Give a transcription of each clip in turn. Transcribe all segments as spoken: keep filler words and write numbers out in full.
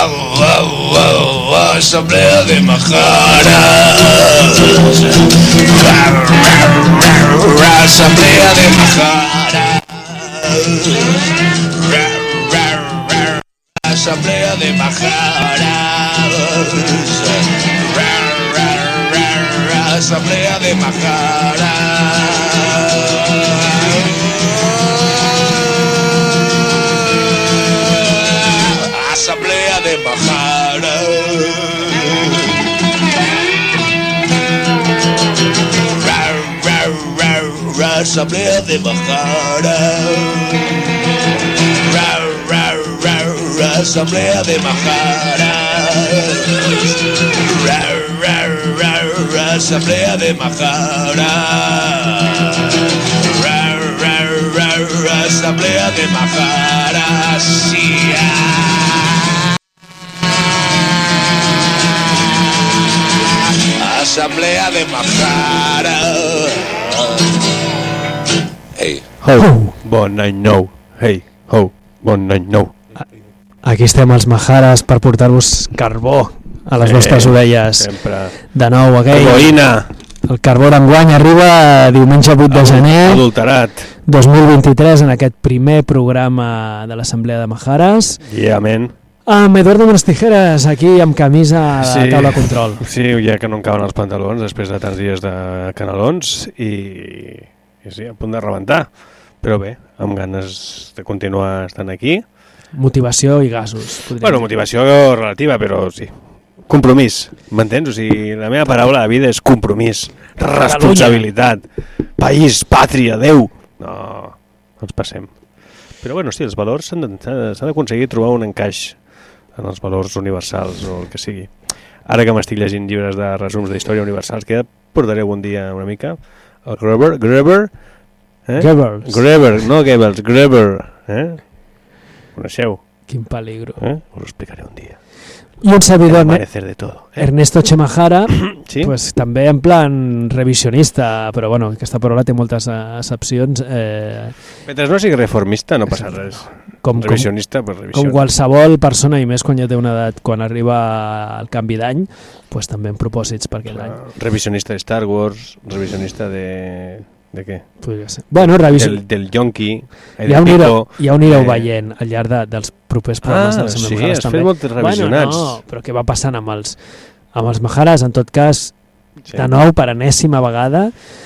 Asamblea de Majaras. Asamblea de Majaras. Asamblea de Majaras. Asamblea de Majaras. Asamblea de Majaras. Asamblea de Majaras. Asamblea de Majaras. Asamblea de Majaras. Asamblea de Majaras. Asamblea de Majaras. Hey. Ho, bon any nou. Hey, ho, bon any nou. Aquí estem els Majares per portar-vos carbó a les Sí, vostres orelles. Sempre. De nou, aquell. Heroïna. El carbó d'enguany arriba diumenge vuit de gener Adulterat. dos mil vint-i-tres en aquest primer programa de l'Assemblea de Majares. Yeah, man. Amb Eduardo Manos Tijeras, aquí amb camisa Sí. a taula control. Sí, ja que no em caben els pantalons després de tants dies de canelons i, i sí, a punt de rebentar. Però bé, amb ganes de continuar estant aquí. Motivació i gasos. podríem Bueno, dir. motivació relativa, però sí. Compromís, m'entens? O sigui, la meva paraula de vida és compromís, responsabilitat, país, pàtria, Déu. No, no ens passem. Però bueno, sí, els valors s'han de- s'ha d'aconseguir trobar un encaix en els valors universals o el que sigui. Ara que m'estic llegint llibres de resums d'història universals, que ja portaré algun dia una mica, el Greber, Greber, eh? Goebbels. Greber, no Goebbels, Greber, eh? Coneixeu? Quin peligro. Eh? Us ho explicaré un dia. I un servidor, El amanecer de todo. Eh? Ernesto Chemajara, Sí? pues, també en plan revisionista, però bueno, aquesta paraula té moltes eh, accepcions, eh, Mentre no sigui reformista no passa res. com, com, Revisionista, pues com revisió. qualsevol persona, i més quan ja té una edat, quan arriba el canvi d'any, pues, també en propòsits per aquell any. Revisionista de Star Wars, revisionista de... de què? Podria ser. Bueno, revisió... Del, del Yonki, eh, Ja ho del anireu, Pico. ja ho anireu eh, veient al llarg de, dels propers programes Ah, de l'Assemblea sí, Majares has també. fet moltes revisionats. Bueno, no, però què va passant amb els, amb els Majares? En tot cas, Sí. de nou, per enèsima vegada,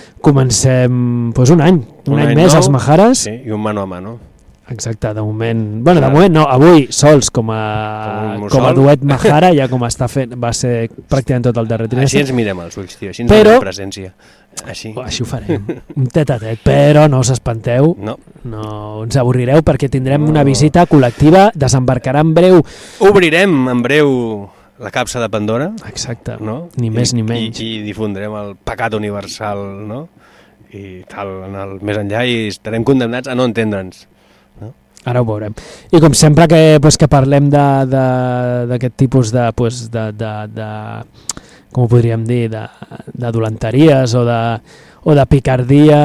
comencem pues, un any, un, Un any, any més nou, els Majares. Sí, i un mano a mano. Exacte, de moment... Bueno, de Clar. moment no, avui sols com Com a, un com a mussol. duet Majara, ja com està fent, va ser pràcticament tot el darrer Així trimestre. ens mirem als ulls, tio, així ens Però- Però... presència. Així. Oh, així ho farem, un tet a tet, però no us espanteu, No. no ens avorrireu perquè tindrem No. una visita col·lectiva, desembarcarà en breu. Obrirem en breu la capsa de Pandora, Exacte, no? ni més I, ni menys. I, i difondrem el pecat universal, no? I tal, en el més enllà, i estarem condemnats a no entendre'ns. Ara ho veurem. I com sempre que, pues, que parlem d'aquest tipus de, pues, de, de, de, com ho podríem dir, de, de dolenteries o de, o de picardia,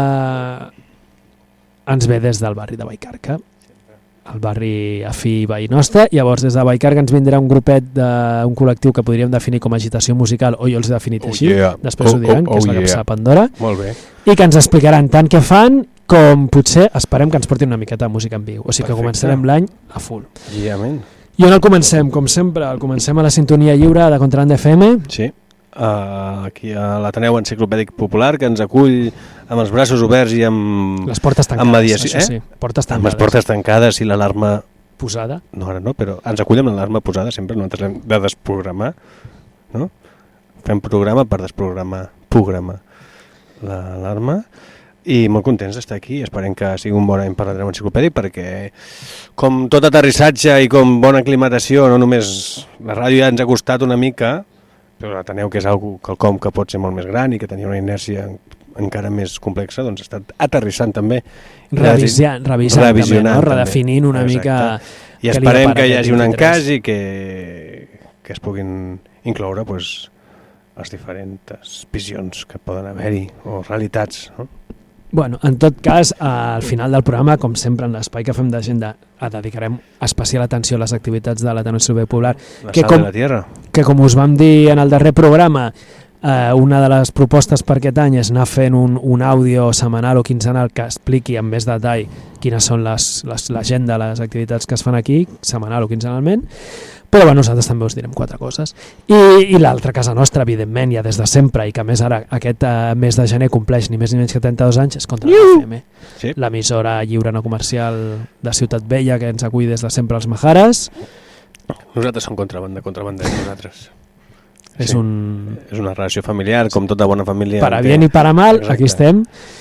ens ve des del barri de Vallcarca, el barri afí veí nostre. Llavors des de Vallcarca ens vindrà un grupet, de, un col·lectiu que podríem definir com a agitació musical, o jo els he definit Oh, així, yeah. després Oh, ho diran, oh, que és oh, la yeah. capsa de Pandora, Molt bé. i que ens explicaran tant què fan com potser esperem que ens portin una miqueta de música en viu. O sigui que Perfecte. començarem l'any a full. Yeah, man. I on el comencem? Com sempre, el comencem a la sintonia lliure de Contrabanda F M. Sí. Uh, aquí a l'Ateneu Enciclopèdic Popular, que ens acull amb els braços oberts i amb, Les portes tancades, amb mediació, això sí. eh? Portes amb les tancades. portes tancades i l'alarma... Posada. No, ara no, però ens acull amb l'alarma posada sempre, nosaltres hem de desprogramar, no? Fem programa per desprogramar, programar l'alarma, i molt contents d'estar aquí. Esperem que sigui un bon any per l'Ateneu Enciclopèdic, perquè com tot aterrissatge i com bona aclimatació, no només la ràdio ja ens ha costat una mica, però l'Ateneu, que és algo, quelcom que pot ser molt més gran i que tenia una inèrcia encara més complexa, doncs ha estat aterrissant també. Revisant, revisant també, Revisionant no? també. Redefinint una Exacte. mica... I què li esperem depara que hi aquest hagi un vint-i-tres. encaix i que, que es puguin incloure pues, les diferents visions que poden haver-hi, o realitats, no? Bueno, en tot cas, al final del programa, com sempre en l'espai que fem d'agenda, dedicarem especial atenció a les activitats de l'Ateneu Silvestre Popular, La que sal com, de la tierra. que com us vam dir en el darrer programa, eh, una de les propostes per aquest any és anar fent un, un àudio setmanal o quinzenal que expliqui amb més detall quines són les, les, l'agenda, les activitats que es fan aquí, setmanal o quinzenalment, però bueno, nosaltres també us direm quatre coses. I, i l'altra casa nostra, evidentment, ja des de sempre, i que a més ara aquest eh, mes de gener compleix ni més ni menys que trenta-dos anys, és contra l'F M, Sí. l'emissora lliure no comercial de Ciutat Vella, que ens acull des de sempre als Majares. Nosaltres som contrabanda, contrabanda nosaltres. És Sí. un... És una relació familiar, com tota bona família. Para té- bien i para mal, Exacte. aquí estem.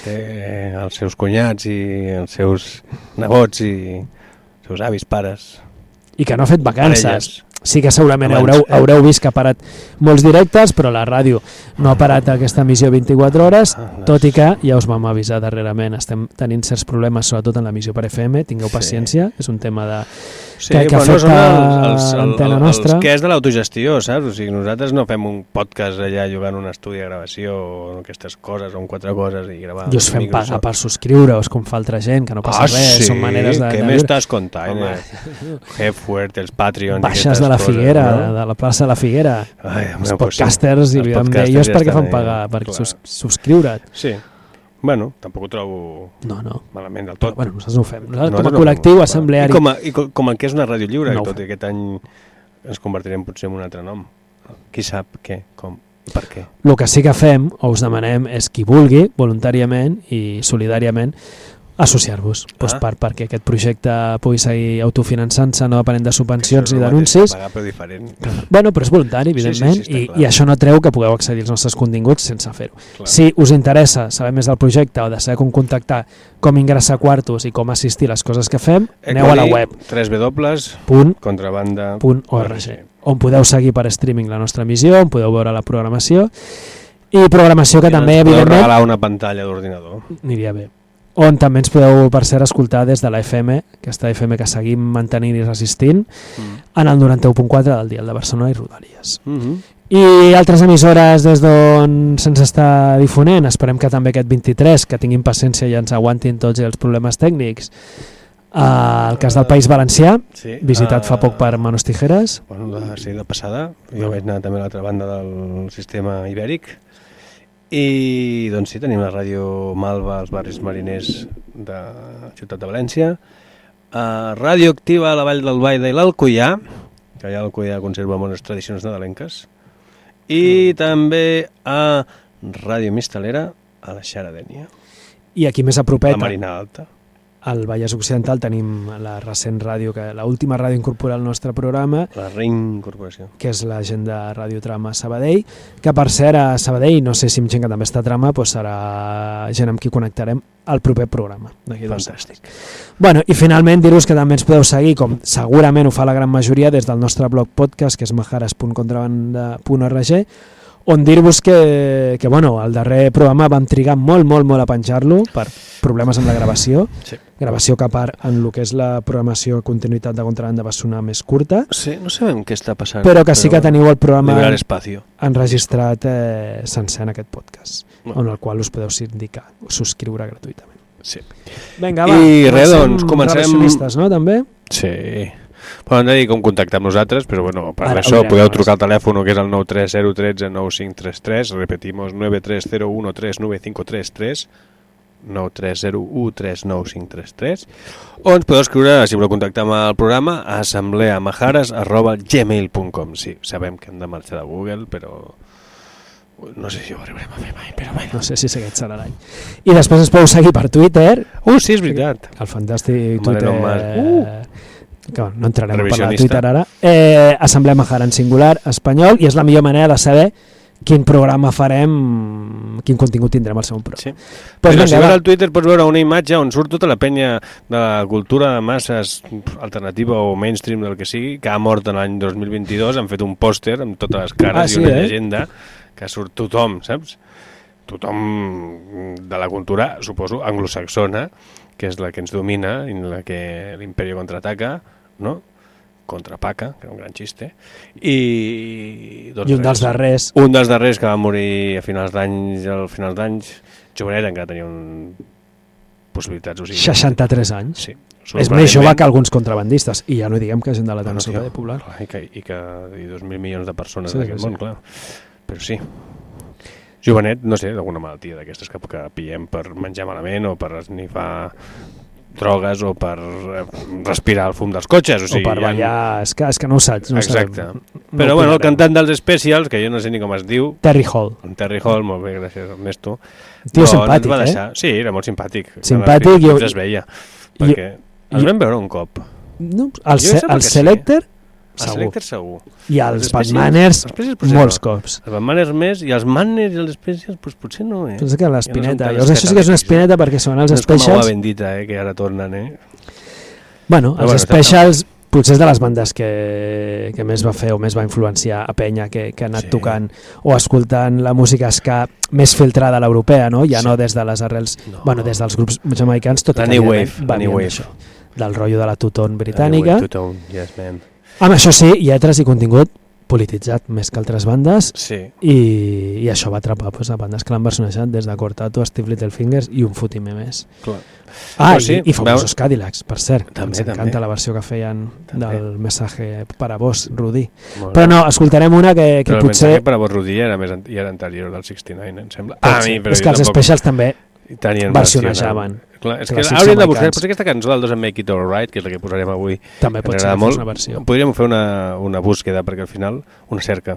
Té els seus cunyats i els seus nebots i els seus avis, pares, I que no ha fet vacances. parelles. Sí que segurament Abans, haureu, eh? haureu vist que ha parat molts directes, però la ràdio no ha parat aquesta emissió vint-i-quatre hores, Ah, doncs- tot i que ja us vam avisar darrerament, estem tenint certs problemes, sobretot en l'emissió per F M, tingueu Sí. paciència, és un tema de... Sí, que- que bueno, són afecta els, els, l'antena els, nostra. els que és de l'autogestió, saps? O sigui, nosaltres no fem un podcast allà jugant un estudi de gravació o aquestes coses, o un quatre coses i gravar. I us fem Microsoft. pagar per subscriure-us, com fa altra gent, que no passa Ah, res, sí? són maneres de... Què de més viure. t'has contant? Home. Hepworth, els Patreons... i Baixes aquestes de la coses, Figuera, no? de, de la plaça de la Figuera. Ai, Els no, pues sí. podcasters, i Els amb podcasters ells ja perquè estan fan ahí, pagar, per clar. sus, subscriure't. Sí. Bueno, tampoc ho trobo No, no. malament del Però, tot. bueno, nosaltres no ho fem. Nosaltres, Nosaltres com a no col·lectiu fem, clar. assembleari... I com, a, i com, com el que és una ràdio lliure, No no ho tot fem. i aquest any ens convertirem potser en un altre nom. Qui sap què, com i per què. El que sí que fem, o us demanem, és qui vulgui, voluntàriament i solidàriament, associar-vos, doncs Ah. per, perquè aquest projecte pugui seguir autofinançant-se, no depenent de subvencions Això ni és el d'anuncis. mateix, pagar, però diferent. Bueno, però és voluntari, evidentment, sí, sí, està i, clar. i això no treu que pugueu accedir als nostres continguts sense fer-ho. Clar. Si us interessa saber més del projecte o de saber com contactar, com ingressar quartos i com assistir a les coses que fem, aneu a la web w w w punt punt contrabanda punt org, on podeu seguir per streaming la nostra emissió, on podeu veure la programació, i programació que I també, ens podeu evidentment, regalar una pantalla d'ordinador. aniria bé. On també ens podeu, per cert, escoltar des de la F M, aquesta F M que seguim mantenint i resistint, Mm. en el noranta-u punt quatre del Dial de Barcelona i Rodalies. Mm -hmm. I altres emissores des d'on se'ns està difonent, esperem que també aquest vint-i-tres, que tinguin paciència i ens aguantin tots els problemes tècnics. Uh, el cas del País Valencià, Sí. visitat Ah, fa poc per Manos Tijeras. Bueno, la, sí, la passada. Jo vaig anar també a l'altra banda del sistema ibèric. I doncs sí, tenim la ràdio Malva als barris mariners de Ciutat de València. Uh, ràdio activa a la Vall del Baida i l'Alcoià, que allà l'Alcoià conserva bones tradicions nadalenques. I també a Ràdio Mistalera a la Xaradènia, I aquí més a la propet, Marina Alta. al Vallès Occidental, tenim la recent ràdio, que l'última ràdio incorporada al nostre programa, La Reincorporació. que és la gent de Radiotrama Sabadell, que per cert a Sabadell, no sé si amb gent que també està a Trama, doncs serà gent amb qui connectarem al proper programa. D'aquí dos Fantàstic. Bueno, i finalment dir-vos que també ens podeu seguir, com segurament ho fa la gran majoria, des del nostre blog podcast, que és majares punt contrabanda punt org, on dir-vos que, que bueno, el darrer programa vam trigar molt, molt, molt a penjar-lo per problemes amb la gravació, Sí. gravació que a part en el que és la programació continuïtat de contrabanda va sonar més curta, Sí, no sabem què està passant. però que sí que teniu el programa Liberar espacio. enregistrat eh, sencer en aquest podcast, Bueno. en el qual us podeu sindicar, subscriure gratuïtament. Sí. Vinga, va, I res, comencem doncs, comencem- relacionistes, no, també? Sí. Poden dir com contactar amb nosaltres, però bueno, per Ara, això ho direm, podeu ara. trucar al telèfon que és el nou tres zero un tres nou cinc tres tres, repetimos nueve tres zero uno tres nueve cinco tres tres, nou tres zero un tres nou cinc tres tres, o ens podeu escriure, si voleu contactar amb el programa, a assembleamajares arroba gmail punt com. Sí, sabem que hem de marxar de Google, però no sé si ho arribarem a fer mai, però bueno. No sé si aquest serà l'any. I després ens podeu seguir per Twitter, Uh, sí, és veritat. el fantàstic Amb Twitter... l'Elon Musk. Uh! Que, bueno, no entrarem a parlar de Revisionista. Twitter ara. Eh, Assemblea Majara en singular, espanyol, i és la millor manera de saber quin programa farem, quin contingut tindrem al segon programa. Sí. Pues Però vinga, si va. vas al Twitter pots veure una imatge on surt tota la penya de la cultura de masses alternativa o mainstream del que sigui, que ha mort en l'any dos mil vint-i-dos, han fet un pòster amb totes les cares Ah, sí, i una eh? llegenda que surt tothom, saps? Tothom de la cultura, suposo, anglosaxona, que és la que ens domina, en la que l'Imperio contraataca, no? Contrapaca, que era un gran xiste, i... Doncs I un dels res. darrers, Un dels darrers que va morir a finals d'anys, al finals d'anys, Jovenet encara tenia un possibilitats. O sigui, seixanta-tres anys. Sí. És més jove que alguns contrabandistes, i ja no diguem que gent de l'atenció bueno, popular. Clar, i, que, i que i dos mil milions de persones sí, en aquest sí, món, sí. clar. Però sí. Jovenet, no sé, d'alguna malaltia d'aquestes que, que pillem per menjar malament o per esnifar drogues o per respirar el fum dels cotxes. O, sigui, o per ballar, ha... és, que, és que no ho saps. No Exacte. Sabem. No Però bueno, el cantant dels Specials, que jo no sé ni com es diu, Terry Hall. en Terry Hall, molt bé, gràcies Ernesto. Tio simpàtic, va deixar... eh? Sí, era molt simpàtic. Simpàtic. I es veia. Perquè i... els vam veure un cop. No, el, ce, el Selector, sí. El Selector segur. I els Batmaners, molts cops. Els Batmaners més, i els Manners i els Specials, doncs potser no, eh? Potser que l'espineta. Llavors això sí que és una espineta perquè són els Specials... No és com Agua Bendita, eh, que ara tornen, eh? Bueno, els bueno, Specials... Potser és de les bandes que, que més va fer o més va influenciar a penya que, que ha anat sí. tocant o escoltant la música ska més filtrada a l'europea, no? Ja sí. no des de les arrels, no. bueno, des dels grups jamaicans, tot i que venien d'això, del rotllo de la Tuton britànica. Tuton, yes, man. Amb això sí, lletres i contingut polititzat més que altres bandes sí. i, i això va atrapar pues, a bandes que l'han versionejat des de Cortato, Steve Littlefingers i un fotimer més. Clar. Ah, sí, i, i famosos Cadillacs, per cert. També, ens encanta també. la versió que feien també. Del Messaje para vos, Rudí. Però no, escoltarem una que, que però potser... el Messaje para vos, Rudí, era, més, ja era anterior del seixanta nou, em sembla. Ah, sí. És que els tampoc... Specials també versionejaven. Clar, és que hauríem de buscar, potser aquesta cançó del dos en Make It All Right, que és la que posarem avui, també pot ser molt, una versió. Podríem fer una, una búsqueda, perquè al final, una cerca,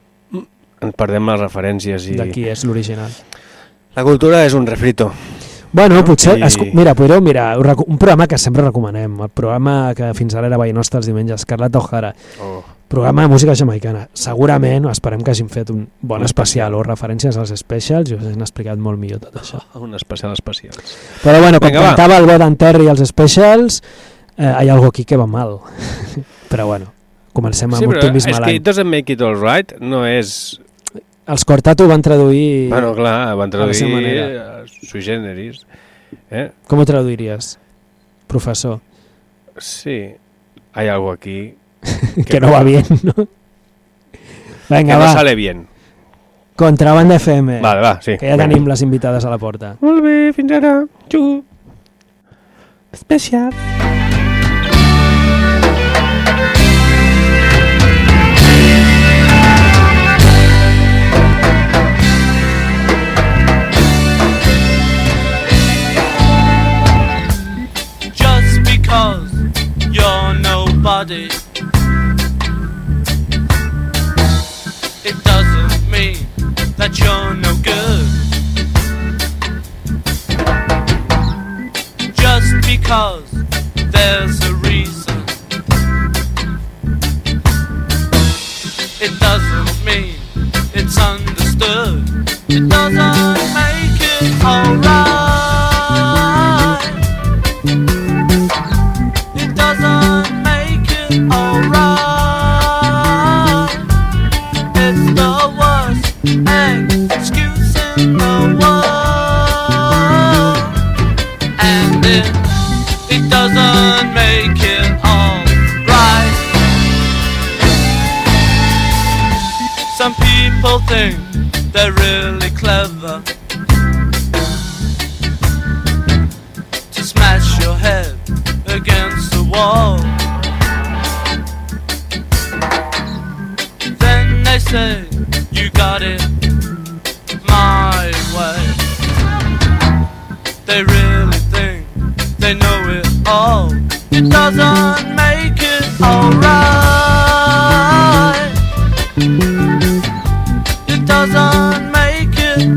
ens perdem les referències i... De qui és l'original. La cultura és un refrito. Bueno, potser, I... escu... mira, podríeu mirar un programa que sempre recomanem, el programa que fins ara era veia nostre els diumenges, Carlota O'Hara, oh. programa de música jamaicana. Segurament, esperem que hagin fet un bon un especial o referències als Specials i us hagin explicat molt millor tot això. Un especial especials. Però bueno, com Venga, cantava va. el bo d'en Terry i els Specials, eh, hi ha algo aquí que va mal. Però bueno, comencem amb sí, optimisme l'any. És que It Doesn't Make It All Right no és... Els Cortato van traduir... Bueno, clar, van traduir sui generis. Eh? Com ho traduiries, professor? Sí, hay algo aquí... Que, que no va bien, ¿no? Venga, que va. no sale bien. Contrabanda F M. Vale, va, sí. Que ja venga. Tenim les invitades a la porta. Molt bé, fins ara. Xup. Especial. You're nobody. It doesn't mean that you're no good. Just because there's a reason, it doesn't mean it's understood. It doesn't make it alright. Excuse in the world, and it, it doesn't make it all right. Some people think they're really clever to smash your head against the wall. Then they say you got it my way. They really think they know it all. It doesn't make it alright. It doesn't make it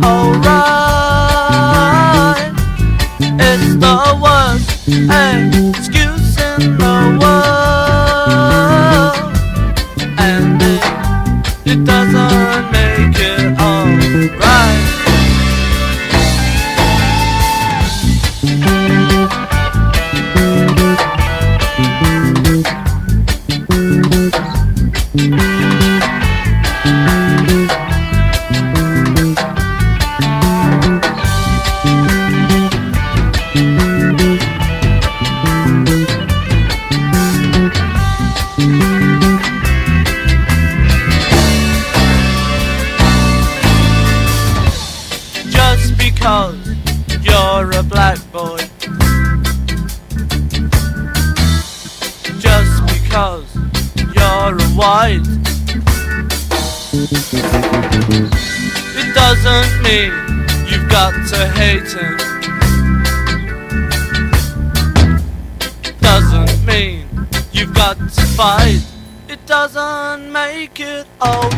alright. It's the worst excuse in the world, and it, it doesn't make it alright. because you're a white. It doesn't mean you've got to hate him. It doesn't mean you've got to fight. It doesn't make it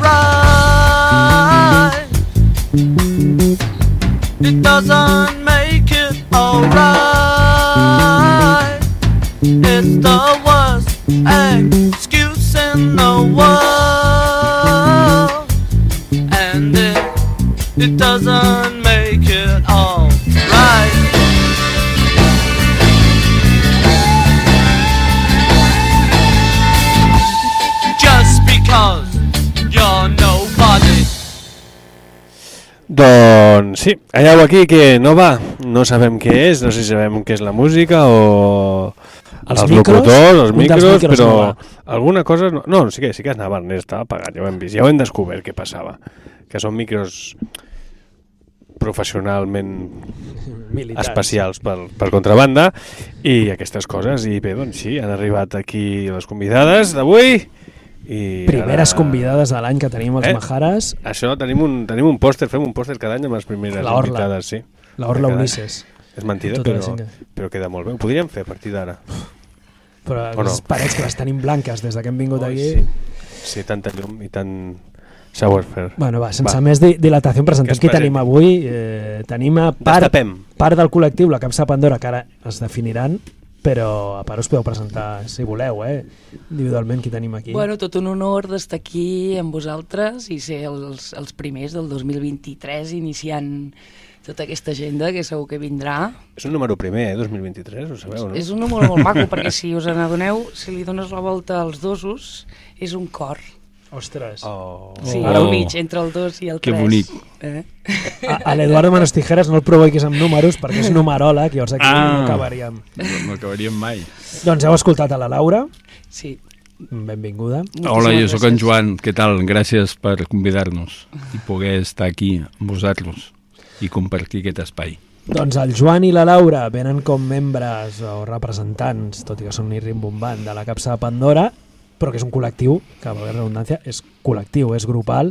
alright. It doesn't make it alright. It's the worst excuse in the world, and it, it doesn't make it all right. Just because you're nobody. Doncs sí, hi ha aquí que no va, no sabem què és, no sé si sabem què és la música o els, els micros, locutors, els micros, micros però no alguna cosa... No, no, sí que, sí que anava, estava apagat, ja ho hem vist, ja ho hem descobert què passava, que són micros professionalment militars, especials per, per contrabanda i aquestes coses, i bé, doncs sí, han arribat aquí les convidades d'avui. I primeres ara... convidades de l'any que tenim els eh? Majares. Això, tenim un, tenim un pòster, fem un pòster cada any amb les primeres invitades, sí. La Orla Ulisses. És mentida, però, però queda molt bé. Ho podríem fer a partir d'ara. Però les no? parets que les tenim blanques des que hem vingut oh, aquí... Sí. sí, tanta llum i tant showerfare. Bueno, va, sense va. més dilatació, presentem qui tenim avui. Eh, tenim a part, part del col·lectiu, la Capsa Pandora, que ara es definiran, però a part us podeu presentar, si voleu, eh? individualment, qui tenim aquí. Bueno, tot un honor d'estar aquí amb vosaltres i ser els, els primers del dos mil vint-i-tres iniciant tota aquesta agenda que segur que vindrà. És un número primer, eh, dos mil vint-i-tres, ho sabeu, no? És un número molt maco, perquè si us n'adoneu, si li dones la volta als dosos, és un cor. Ostres. Oh. Sí, al mig, entre el dos i el tres. Que bonic. Eh? A, a l'Eduardo Manos Tijeras no el provoquis amb números, perquè és numeròleg, i llavors aquí ah, no acabaríem. No, no acabaríem mai. Doncs heu escoltat a la Laura. Sí. Benvinguda. Hola, jo sóc en Joan. Què tal? Gràcies per convidar-nos i poder estar aquí amb vosaltres i compartir aquest espai. Doncs el Joan i la Laura venen com membres o representants, tot i que són irrimbombant, de la Capsa de Pandora, però que és un col·lectiu, que valgui la redundància, és col·lectiu, és grupal,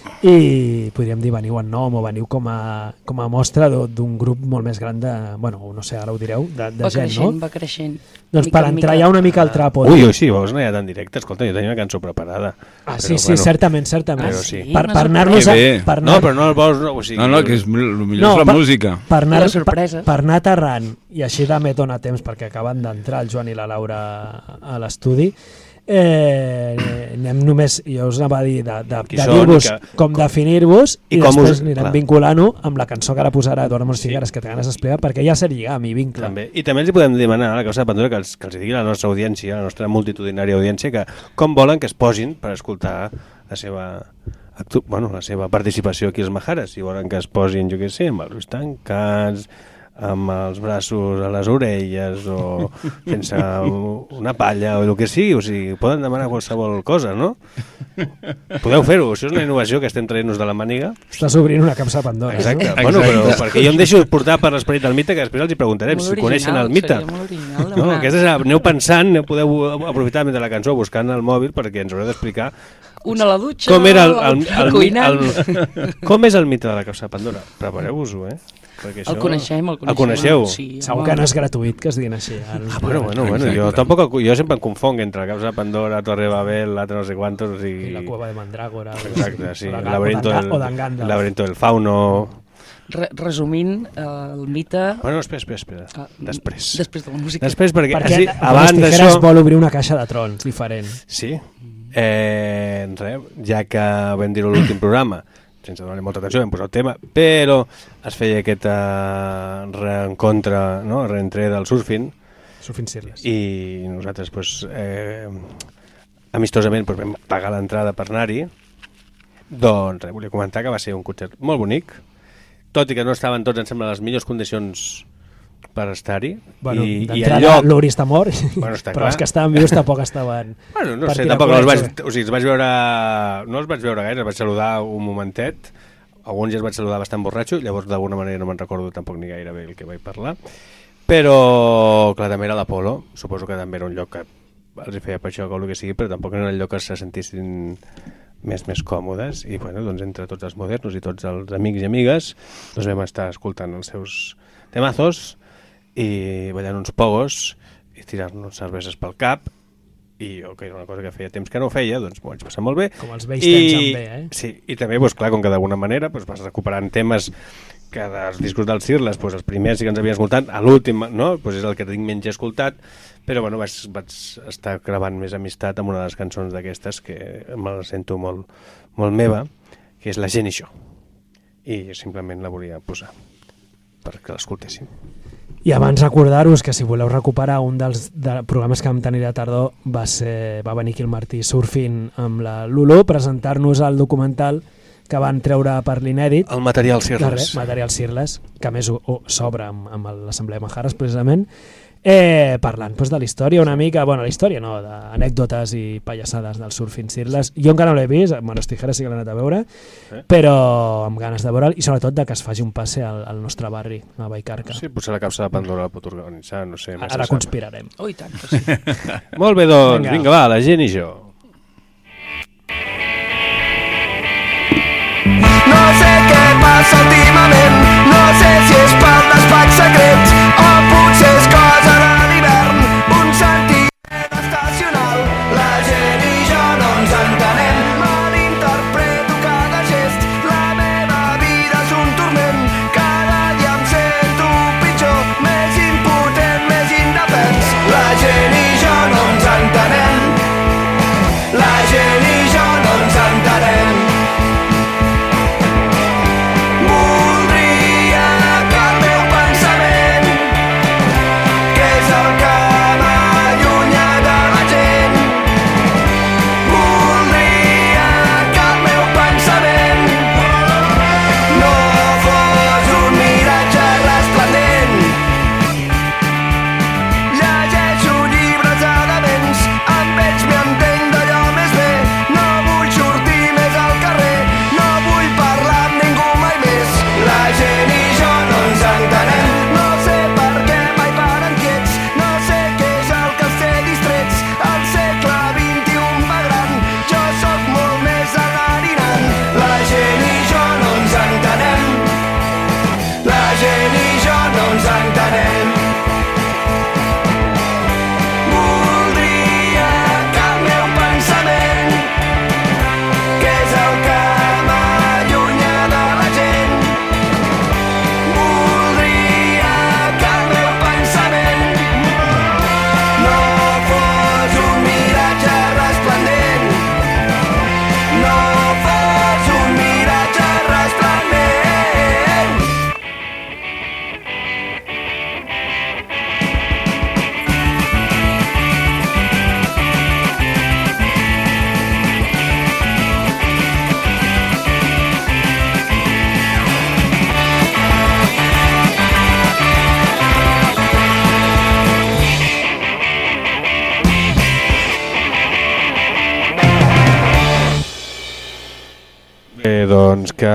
i podríem dir veniu en nom o veniu com a, com a mostra d'un grup molt més gran de, bueno, no sé, ara ho direu, de, de va gent, creixent, no? Va creixent, Doncs per entrar ja una mica al trapo. Ui, ui, sí, vols anar ja tan directe? Escolta, jo tenia una cançó preparada. Ah, sí, sí, bueno, certament, certament. Ah, sí? Per, per anar-nos a... Per anar... No, però no el vols... No, o sigui, no, no, que és, el millor no, és la per, música. Per anar, la sorpresa. Per, per anar aterrant, i així també dona temps, perquè acaben d'entrar el Joan i la Laura a l'estudi, Eh, anem només, jo us anava a dir de, de, de dir-vos com, com definir-vos i, i després us, anirem vinculant-ho amb la cançó que ara posarà Eduardo Manos Tijeras, sí, que té ganes d'explicar, perquè ja ser lligam i vincle. També. I també els hi podem demanar a la Capsa de Pandora que els, que els digui a la nostra audiència, a la nostra multitudinària audiència, que com volen que es posin per escoltar la seva, actu bueno, la seva participació aquí als Majares. Si volen que es posin, jo què sé, amb els ulls tancats, amb els braços a les orelles o sense una palla o el que sigui, o sigui, poden demanar qualsevol cosa, no? Podeu fer-ho, això és una innovació que estem traient-nos de la màniga. Estàs obrint una Capsa Pandora. Exacte, no? Bueno, però perquè jo em deixo portar per l'esperit del mite, que després els hi preguntarem si coneixen el mite. No, aquesta és, aneu pensant, podeu aprofitar mentre la cançó buscant el mòbil perquè ens haureu d'explicar una a la dutxa, com era el, el, el, cuinant. El, el, com és el mite de la Capsa de Pandora? Prepareu-vos-ho, eh? Això... El coneixem, el coneixem. El coneixeu? Sí, segur que no és gratuït que es diguin així. Ah, bueno, bueno, bueno, jo tampoc, jo sempre em confonc entre la Capsa de Pandora, Torre Babel, l'altre no sé quantos i... I la cueva de Mandrágora. Exacte, sí. O el laberinto del, el laberinto del fauno... Re resumint, el mite... Bueno, espera, espera, espera. Ah, després. Després de la música. Després, perquè, perquè així, abans d'això... vol obrir una caixa de trons diferent. Sí. Eh, res, ja que vam dir-ho a l'últim programa, sense donar-li molta atenció, vam posar el tema, però es feia aquest uh, reencontre, no? Reentré del surfing. Surfing Series. I nosaltres, pues, eh, amistosament, pues, vam pagar l'entrada per anar-hi. Doncs res, volia comentar que va ser un concert molt bonic, tot i que no estaven tots, em sembla, les millors condicions per estar-hi. Bueno, I, i el lloc... l'Uri està mort, bueno, està però clar. els que estaven vius tampoc estaven... Bueno, no sé, tampoc els vaig, o sigui, els vaig veure... No els vaig veure gaire, els vaig saludar un momentet, alguns ja els vaig saludar bastant borratxo, llavors d'alguna manera no me'n recordo tampoc ni gaire bé el que vaig parlar, però clar, també era l'Apolo, suposo que també era un lloc que els hi feia per això o el que sigui, però tampoc en el lloc que se sentissin més més còmodes, i bueno, doncs entre tots els modernos i tots els amics i amigues doncs vam estar escoltant els seus temazos i ballant uns pogos i tirant-nos cerveses pel cap, i jo, que era una cosa que feia temps que no ho feia, doncs m'ho vaig passar molt bé. Com els vells temps en bé, eh? Sí, i també, doncs, clar, com que d'alguna manera doncs, vas recuperant temes que dels discos dels Sirles, doncs, els primers sí que ens havien escoltat, a l'últim, no? Doncs és el que tinc menys escoltat, però bueno, vaig, vaig estar gravant més amistat amb una de les cançons d'aquestes que me la sento molt, molt meva, que és La gent i jo. I simplement la volia posar perquè l'escoltéssim. I abans recordar-vos que si voleu recuperar un dels de programes que vam tenir de tardor va, ser, va venir aquí el Martí Surfing amb la Lulu, presentar-nos el documental que van treure per l'Inèdit. El material Sirles. El material Sirles, que a més ho, ho s'obre amb, amb l'Assemblea Majares precisament, eh, parlant doncs, de la història una mica, bueno, la història no, d'anècdotes i pallassades del Surfing Sirles. Jo encara no l'he vist, Manos Tijeras sí que l'he anat a veure, eh? Però amb ganes de veure'l, i sobretot de que es faci un passe al, al nostre barri, a Vallcarca. Sí, potser la capsa de Pandora la pot organitzar, no sé. Ara conspirarem. Oh, i tant que sí. Molt bé, doncs, vinga. vinga, va, La gent i jo. No sé què passa últimament, no sé si és per despatx secrets o potser és cosa de l'hivern, un sentiment estacional. La gent i jo no ens entenem, malinterpreto cada gest, la meva vida és un turment, cada dia em sento pitjor, més impotent, més indefens. La gent i jo no ens entenem, la gent i jo no ens entenem. Doncs que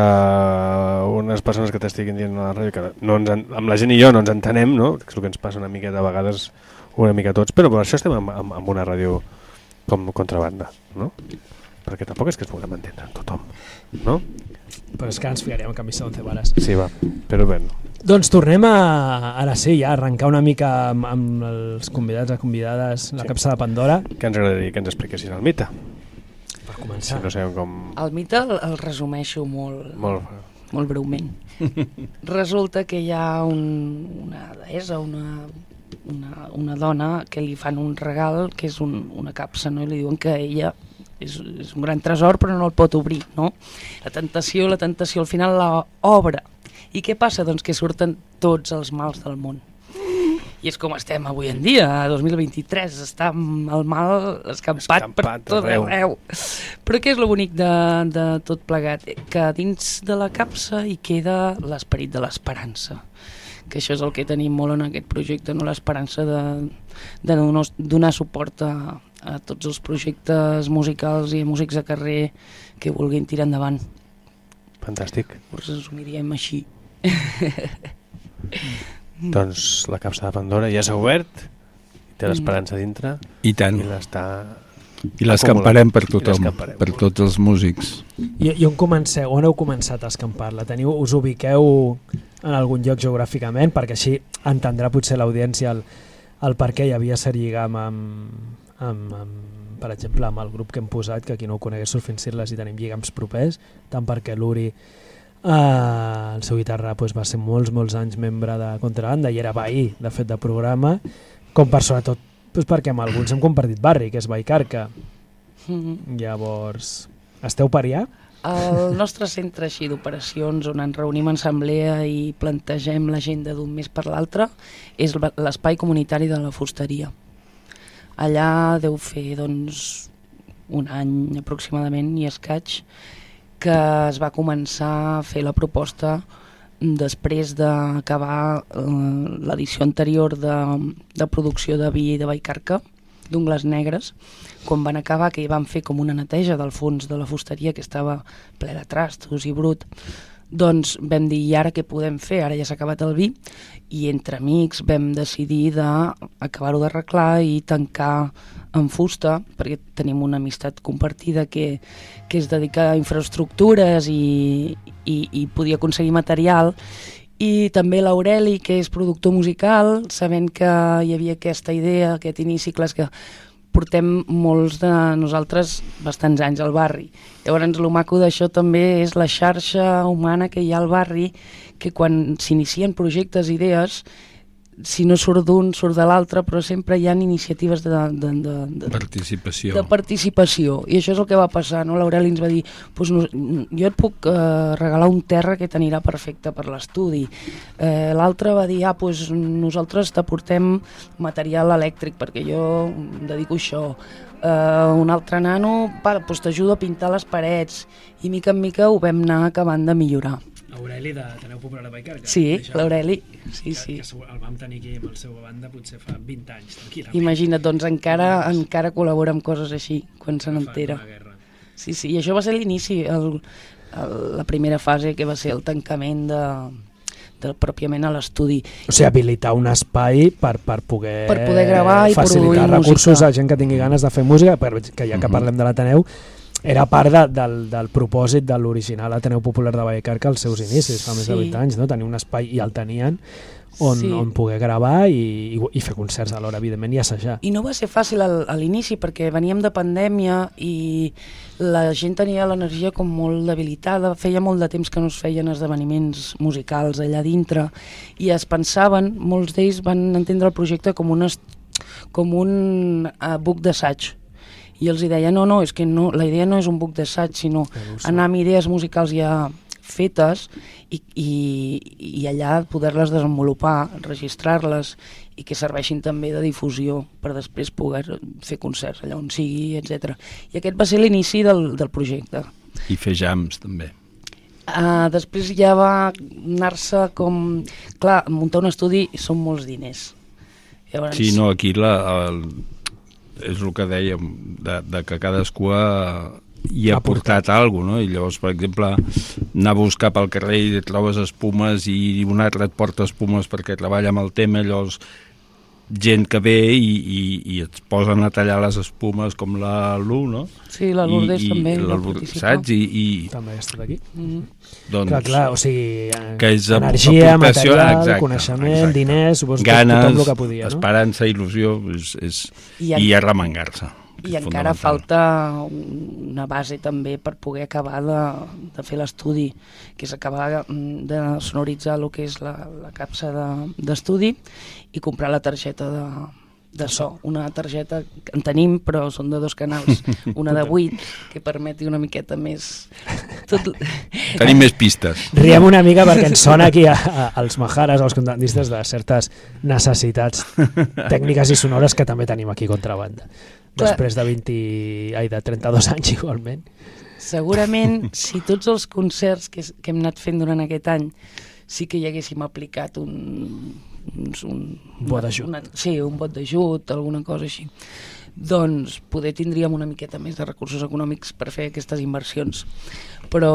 unes persones que t'estiguin dient a la ràdio que no ens en, amb la gent i jo no ens entenem, no? Que és el que ens passa una miqueta a vegades, una mica tots, però per això estem amb, amb, amb una ràdio com contrabanda, no? Perquè tampoc és que es puguem entendre amb tothom, no? Però és que ens fiarem en camisa d'once vares. Sí, va, però bé. Doncs tornem a, ara sí, ja, a arrencar una mica amb, amb els convidats i convidades, la sí. capsa de Pandora. Que ens agradaria que ens expliquessin el mite. Per començar. Si no sabem com... El mite el, el resumeixo molt, molt... molt breument. Resulta que hi ha un, una deessa, una, una, una dona que li fan un regal que és un, una capsa, no? I li diuen que ella és, és un gran tresor però no el pot obrir, no? La tentació, la tentació al final la obre. I què passa? Doncs que surten tots els mals del món. I és com estem avui en dia, a dos mil vint-i-tres, està el mal escampat, escampat per tot arreu. Però què és lo bonic de, de tot plegat? Que dins de la capsa hi queda l'esperit de l'esperança, que això és el que tenim molt en aquest projecte, no? L'esperança de, de donar suport a, a tots els projectes musicals i músics de carrer que vulguin tirar endavant. Fantàstic. Us resumiríem així. Doncs la capsa de Pandora ja s'ha obert. té l'esperança dintre I tant. i l'està... I l'escamparem per I tothom, l'escamparem. per tots els músics. I, i on comenceu? On heu començat a escampar-la? Teniu, us ubiqueu en algun lloc geogràficament? Perquè així entendrà potser l'audiència el, el per què hi havia cert lligam amb, amb, amb, per exemple, amb el grup que hem posat, que qui no ho conegués, Surfing Circles, i tenim lligams propers, tant perquè l'Uri, eh, el seu guitarra, doncs, va ser molts, molts anys membre de Contrabanda i era veí, de fet, de programa, com per sobretot doncs perquè amb alguns hem compartit barri, que és Vallcarca. Mm-hmm. Llavors, esteu per allà? El nostre centre així d'operacions, on ens reunim en assemblea i plantegem l'agenda d'un mes per l'altre, és l'espai comunitari de la fusteria. Allà deu fer doncs, un any aproximadament i escaig que es va començar a fer la proposta després d'acabar eh, l'edició anterior de, de producció de vi de Vallcarca, d'Ungles Negres, quan van acabar, que hi van fer com una neteja del fons de la fusteria que estava ple de trastos i brut, doncs vam dir, i ara què podem fer? Ara ja s'ha acabat el vi, i entre amics vam decidir d'acabar-ho d'arreglar i tancar en fusta, perquè tenim una amistat compartida que, que es dedica a infraestructures i, i, i podia aconseguir material, i també l'Aureli, que és productor musical, sabent que hi havia aquesta idea, aquest inici, clar, que portem molts de nosaltres bastants anys al barri. Llavors, el maco d'això també és la xarxa humana que hi ha al barri, que quan s'inicien projectes, idees, si no surt d'un, surt de l'altre, però sempre hi ha iniciatives de, de, de, de, participació. de participació. I això és el que va passar, no? L'Aureli ens va dir, pues, no, jo et puc eh, regalar un terra que t'anirà perfecte per l'estudi. Eh, L'altre va dir, ah, pues, nosaltres t'aportem material elèctric, perquè jo em dedico a això. Uh, un altre nano pues, t'ajuda a pintar les parets, i mica en mica ho vam anar acabant de millorar. Aureli de Ateneu Popular de Vallcarca. Sí, l'Aureli, sí, que, sí. Que el vam tenir aquí amb la seva banda potser fa vint anys, tranquil·lament. Imagina't, doncs encara, encara col·labora amb coses així, quan se n'entera. Sí, sí, i això va ser l'inici, el, el, la primera fase, que va ser el tancament de, de pròpiament a l'estudi. O sigui, habilitar un espai per, per poder, per poder gravar i facilitar recursos música. A gent que tingui ganes de fer música, que ja que parlem de l'Ateneu, era part de, del, del propòsit de l'original Ateneu Popular de Vallcarca als seus inicis, fa més sí. de vint anys, no? Tenir un espai, i el tenien, on, sí. on poder gravar i, i, i fer concerts alhora, evidentment, i assajar. I no va ser fàcil al, a l'inici, perquè veníem de pandèmia i la gent tenia l'energia com molt debilitada, feia molt de temps que no es feien esdeveniments musicals allà dintre, i es pensaven, molts d'ells van entendre el projecte com un, com un uh, buc d'assaig. I els deia, no, no, és que no, la idea no és un buc d'assaig, sinó anar amb idees musicals ja fetes i, i, i allà poder-les desenvolupar, registrar-les i que serveixin també de difusió per després poder fer concerts allà on sigui, etcètera. I aquest va ser l'inici del, del projecte. I fer jams, també. Uh, després ja va anar-se com... Clar, muntar un estudi són molts diners. Llavors... Sí, no, aquí la... El... és el que dèiem, de, de que cadascú ha, hi ha portat alguna cosa, no? I llavors, per exemple, anar a buscar pel carrer i trobes espumes i un altre et porta espumes perquè treballa amb el tema, llavors gent que ve i, i, i et posen a tallar les espumes com la Lu, no? Sí, la Lourdes I, també i, va participar. Saps? I, i, també ha estat aquí. Mm. Doncs, clar, clar, o sigui, que és energia, material, exacte, coneixement, exacte. diners, suposo ganes, que tothom el que podia, no? Esperança, il·lusió, és, és, I, en... i arremangar-se. I encara falta una base també per poder acabar de, de fer l'estudi, que és acabar de sonoritzar el que és la, la capsa d'estudi de, i comprar la targeta de, de so. Una targeta que en tenim, però són de dos canals, una de vuit, que permeti una miqueta més... Tot... Tenim més pistes. Riem una mica perquè ens sona aquí a, a, als majares, als contrabandistes, de certes necessitats tècniques i sonores que també tenim aquí a Contrabanda. Després de vint, ai, de trenta-dos anys igualment. Segurament, si tots els concerts que, que hem anat fent durant aquest any sí que hi haguéssim aplicat un... un, un vot d'ajut. Sí, un vot d'ajut, alguna cosa així. Doncs poder tindríem una miqueta més de recursos econòmics per fer aquestes inversions. Però...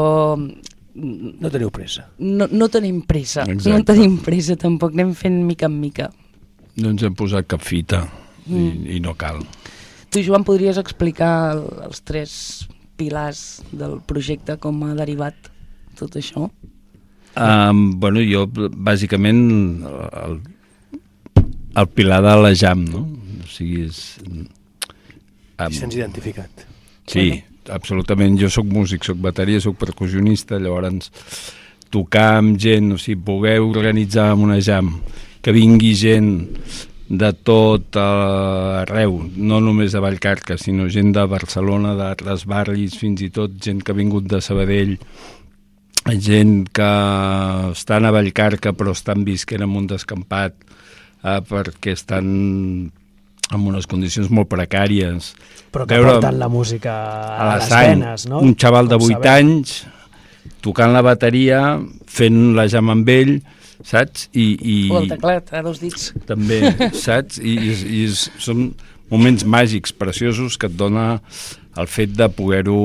No teniu pressa. No, no tenim pressa. Exacte. No tenim pressa tampoc, anem fent mica en mica. No ens hem posat cap fita. mm. i, i no cal. Tu, Joan, podries explicar el, els tres pilars del projecte, com ha derivat tot això? Um, bueno, jo, bàsicament, el, el pilar de la jam, no? O sigui, és... Um, I se'ns identificat. Sí, absolutament. Jo sóc músic, sóc bateria, sóc percussionista, llavors tocar amb gent, o sigui, poder organitzar una jam, que vingui gent de tot uh, arreu, no només de Vallcarca, sinó gent de Barcelona, d'altres barris, fins i tot gent que ha vingut de Sabadell, gent que estan a Vallcarca però estan visquent en un descampat eh, perquè estan en unes condicions molt precàries. Però que Veure, porten la música a, a les sang, venes, no? Un xaval de Com vuit sabem. anys tocant la bateria, fent la jam amb ell, saps? I, i O el teclat, a dos dits. també, saps? I, i, i és, són moments màgics, preciosos, que et dona el fet de poder-ho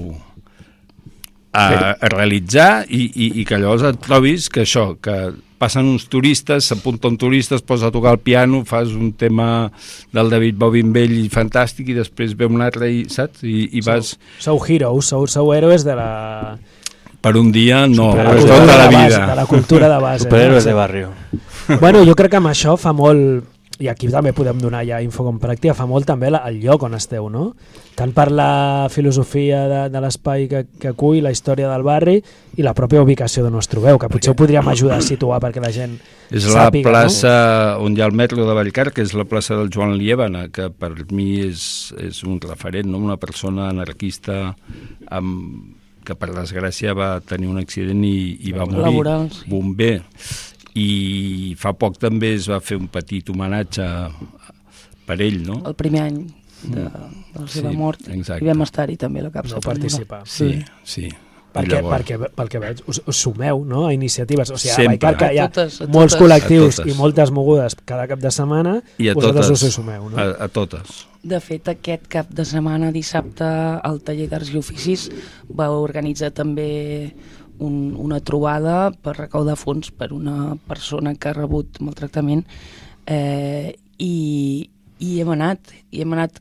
a, a realitzar i, i, i que llavors et trobis que això, que passen uns turistes, s'apunta un turista, es posa a tocar el piano, fas un tema del David Bowie amb ell fantàstic i després ve un altre i, saps? I, i vas... Sou, sou heroes, sou, sou héroes de la... Per un dia, no, de la, per cultura tota de la base, vida. de la cultura de base. Superhéroes no? de barrio. Bueno, jo crec que amb això fa molt, i aquí també podem donar ja info com pràctica, fa molt també la, el lloc on esteu, no? Tant per la filosofia de, de l'espai que, que acull, la història del barri i la pròpia ubicació d'on us trobeu, que potser ho podríem ajudar a situar perquè la gent És la sàpiga, plaça no? On hi ha el metro de Vallcarca, que és la plaça del Joan Liébana, que per mi és, és un referent, no? Una persona anarquista amb, que per desgràcia va tenir un accident i, i va morir. Laboral, sí. Bomber. I fa poc també es va fer un petit homenatge per ell, no? El primer any de, de la seva Sí, mort. exacte. I vam estar-hi també a la capsa. no participar. Sí, sí. Perquè, Llavors- perquè, pel que veig, us, us sumeu, no?, a iniciatives. O sigui, Sempre. a Vallcarca hi ha A totes, a molts totes. col·lectius A totes. i moltes mogudes cada cap de setmana, I a vosaltres totes, us hi sumeu, no? a, a totes. De fet, aquest cap de setmana, dissabte, al taller d'Arts i Oficis va organitzar també un, una trobada per recaudar fons per una persona que ha rebut maltractament eh, i, i hem anat, i hem anat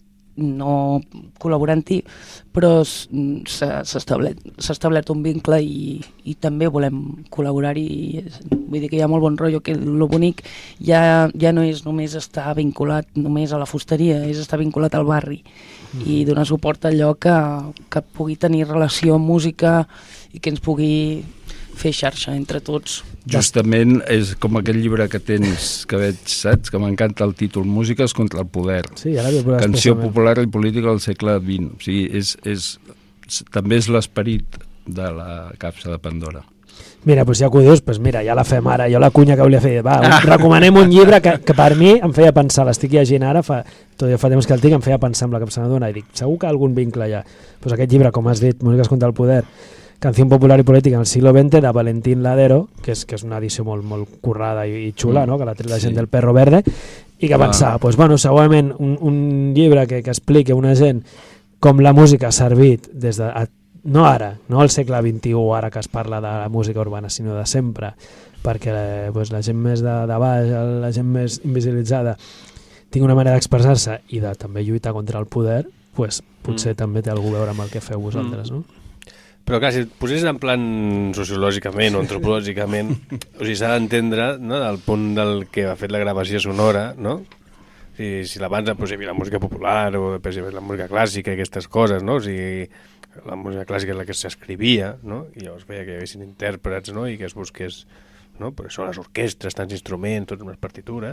no col·laborant-hi, però s- s'ha s'ha establert, s'ha establert un vincle i, i també volem col·laborar-hi. i és- Vull dir que hi ha molt bon rotllo, que el bonic ja, ja no és només estar vinculat només a la fusteria, és estar vinculat al barri i donar suport a allò que, que pugui tenir relació amb música i que ens pugui fer xarxa entre tots. Justament és com aquell llibre que tens, que veig, saps? Que m'encanta el títol, Músiques contra el poder. Sí, ara havia posat Canció expressament. popular i política del segle vint. O sigui, és, és, és, també és l'esperit de la capsa de Pandora. Mira, doncs ja que ho dius, doncs mira, ja la fem ara. Jo la cunya que volia fer, va, ah. recomanem un llibre que, que per mi em feia pensar, l'estic llegint ara, fa, tot ja fa temps que el tinc, em feia pensar amb la capçana d'una, i dic, segur que algun vincle hi ha. Doncs aquest llibre, com has dit, Músiques contra el poder, Canción popular i política en el siglo veinte, de Valentín Ladero, que és, que és una edició molt, molt currada i, i xula, Mm. no? Que l'ha tret la gent Sí. del Perro Verde, i que Ah. pensava, doncs, bueno, segurament un, un llibre que, que expliqui a una gent com la música ha servit des de, a, no ara, no al segle vint-i-u, ara que es parla de la música urbana, sinó de sempre, perquè eh, doncs, la gent més de, de baix, la gent més invisibilitzada, tingui una manera d'expressar-se i de també lluitar contra el poder, doncs, potser mm. també té algú a veure amb el que feu vosaltres, no? Però clar, si et posessis en plan sociològicament o antropològicament, o sigui, s'ha d'entendre, no?, del punt del que ha fet la gravació sonora, no? Si, si l'abans, per exemple, la música popular o per exemple, la música clàssica i aquestes coses, no? O sigui, la música clàssica és la que s'escrivia, no? I llavors veia que hi haguessin intèrprets, no?, i que es busqués, no?, per això les orquestres, tants instruments, totes les partitures.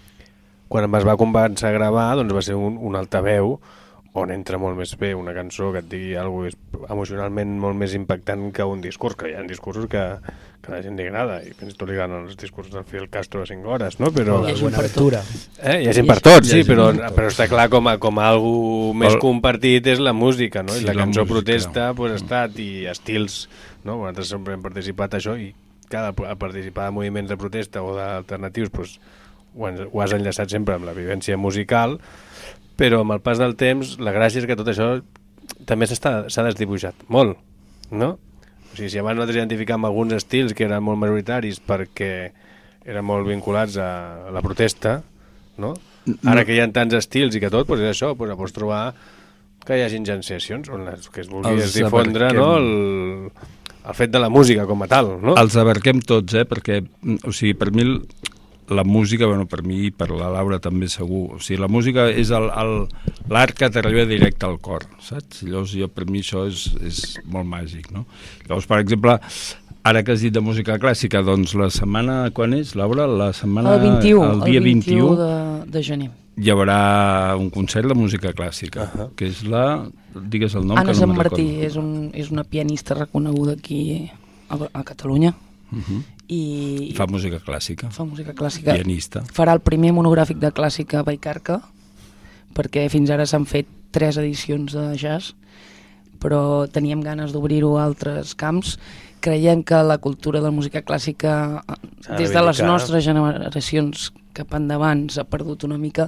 Quan es va començar a gravar, doncs va ser un, un altaveu on entra molt més bé una cançó que et digui alguna cosa emocionalment molt més impactant que un discurs, que hi ha discursos que, que a la gent li agrada, i fins i tot li agraden els discursos del Fidel Castro de cinc hores, no? Però, O de Buenaventura. eh, hi ha gent per tot, sí, Hi ha gent però, per tot. però està clar com a, com a algo més El- compartit és la música, no? Sí, I la la cançó música. protesta pues, ha estat, i estils, no? Nosaltres sempre hem participat a això, i cada a participar de moviments de protesta o d'alternatius pues, ho, han- ho has enllaçat sempre amb la vivència musical, però amb el pas del temps la gràcia és que tot això també s'està- s'ha desdibuixat molt, no? O sigui, si abans nosaltres identificàvem alguns estils que eren molt majoritaris perquè eren molt vinculats a la protesta, no? Ara que hi ha tants estils i que tot, doncs és això, doncs pots trobar que hi hagi sessions on les, que es vulgui Els difondre, abarquem. no, el, el fet de la música com a tal, no? Els abarquem tots, eh? Perquè, o sigui, per mi la música, bueno, per mi i per la Laura també segur, o sigui, la música és el, el, l'art que t'arriba directe al cor, saps? Llavors, jo, per mi això és, és molt màgic, no? Llavors, per exemple, ara que has dit de música clàssica, doncs la setmana, quan és, Laura? La setmana... El vint-i-u, el dia el vint-i-u de, de gener. Hi haurà un concert de música clàssica, uh -huh. que és la... Digues el nom, Anna que no Sant me'n Martí recordo. és, un, és una pianista reconeguda aquí a, a Catalunya. Uh -huh. I Fa música clàssica. fa música clàssica. Pianista. Farà el primer monogràfic de clàssica a Vallcarca, perquè fins ara s'han fet tres edicions de jazz, però teníem ganes d'obrir-ho a altres camps. Creiem que la cultura de la música clàssica, des de les nostres generacions cap endavant, s'ha perdut una mica,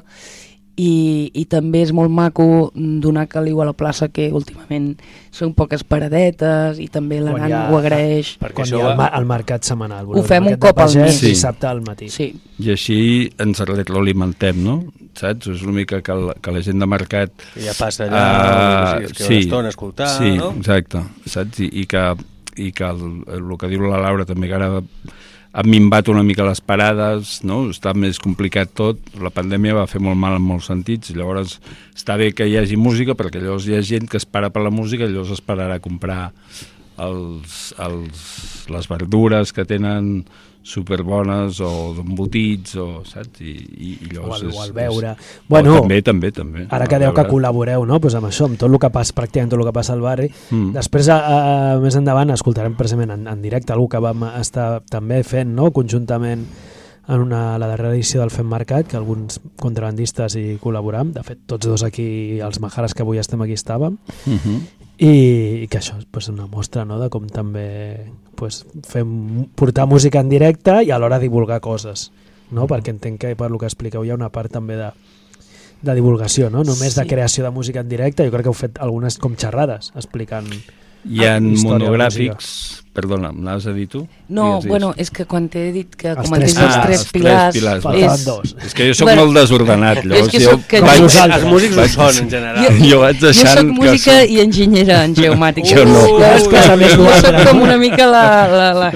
i, i també és molt maco donar caliu a la plaça, que últimament són poques paradetes, i també l'Aran ha, ho agraeix. Quan hi ha el, el mercat setmanal. Ho fem un cop al mes. Sí. Dissabte al matí. Sí. I així ens retroalimentem, no? Saps? És una mica que, el, que la gent de mercat... Que ja passa allà, uh, que sí, una estona a escoltar, sí, no? Sí, exacte. Saps? I, i que, i que el, el que diu la Laura també, que ara ha minvat una mica les parades, no? Està més complicat tot, la pandèmia va fer molt mal en molts sentits, llavors està bé que hi hagi música, perquè llavors hi ha gent que es para per la música i llavors es pararà a comprar els, els, les verdures que tenen superbones o d'embotits, o, saps? I, i, i llavors O el, és, o el veure. És... Bueno, o també, també, també. Ara que deu que col·laboreu, no? Pues amb això, amb tot el que passa, pràcticament tot el que passa al barri. Mm. Després, a, a, més endavant, escoltarem precisament en, en directe algú que vam estar també fent, no?, conjuntament en una, la darrera edició del Fem Mercat, que alguns contrabandistes hi col·laboram. De fet, tots dos aquí, els Majares que avui estem aquí, estàvem. Uh-huh. I, i que això és pues, una mostra, no?, de com també pues, fem, portar música en directe i alhora divulgar coses, no? Perquè entenc que per el que expliqueu hi ha una part també de, de divulgació, no? Només sí. de creació de música en directe. Jo crec que heu fet algunes com xerrades explicant hi ha història, monogràfics. Perdona, m'has a dir tu? No, digues, bueno, digues. és que quan t'he dit que Els comentés tres els pilars. tres Ah, els pilars, tres pilars, faltaven és... dos. És que jo sóc Bueno, molt desordenat, llavors és que jo... soc que- vaig- Els músics ho són, en general. Jo- Jo vaig Jo deixant soc música que... i enginyera en geomàtica. Jo no. Jo, És que a més jo ho soc altre. com una mica la... la, la...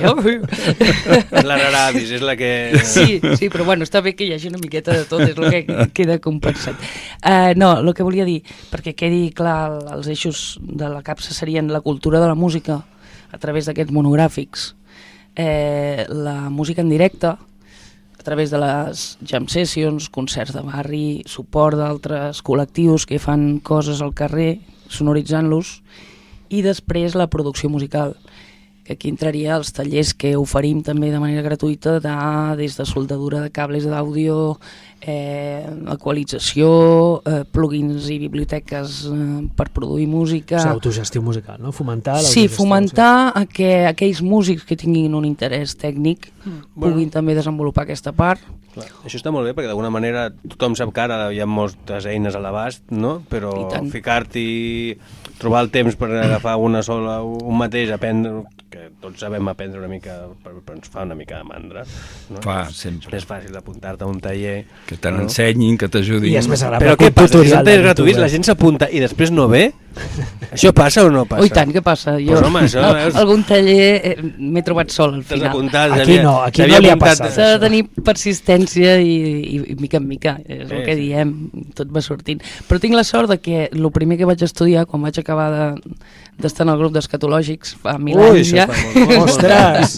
És la raravis, és la que... Sí, sí, però bueno, està bé que hi hagi una miqueta de tot, és el que queda compensat. Uh, no, el que volia dir, perquè quedi clar, els eixos de la capsa serien la cultura de la música a través d'aquests monogràfics, eh, la música en directe a través de les jam sessions, concerts de barri, suport d'altres col·lectius que fan coses al carrer, sonoritzant-los, i després la producció musical, que aquí entraria els tallers que oferim també de manera gratuïta de, des de soldadura de cables d'àudio, eh, equalització, eh, plugins i biblioteques eh, per produir música. O sigui, autogestió musical, no? Fomentar Sí, l'autogestió fomentar a que aquells músics que tinguin un interès tècnic Mm. puguin també desenvolupar aquesta part. Clar, això està molt bé perquè d'alguna manera tothom sap que ara hi ha moltes eines a l'abast, no? Però ficar-t'hi, trobar el temps per agafar una sola, un mateix, aprendre, que tots sabem aprendre una mica, però ens fa una mica de mandra, no? Fa, És sempre. més fàcil apuntar-te a un taller. Que te n'ensenyin, que t'ajudin. I és més agradable. Però què un passa? Si tutorial són tallers de gratuïts, YouTube. la gent s'apunta i després no ve? Això passa o no passa? Oh, i tant, què passa? Jo, Pues, home, això, al- veus? algun taller eh, m'he trobat sol al T'has final. apuntat, Aquí s'havia- no, aquí s'havia no li ha apuntat- passat. S'ha de tenir persistència i, i, i mica en mica, és Sí, el que sí. diem, tot va sortint. Però tinc la sort de que el primer que vaig estudiar, quan vaig acabar de, d'estar en el grup d'escatològics, fa mil Ui, anys això ja... fa molt, molt, Ostres!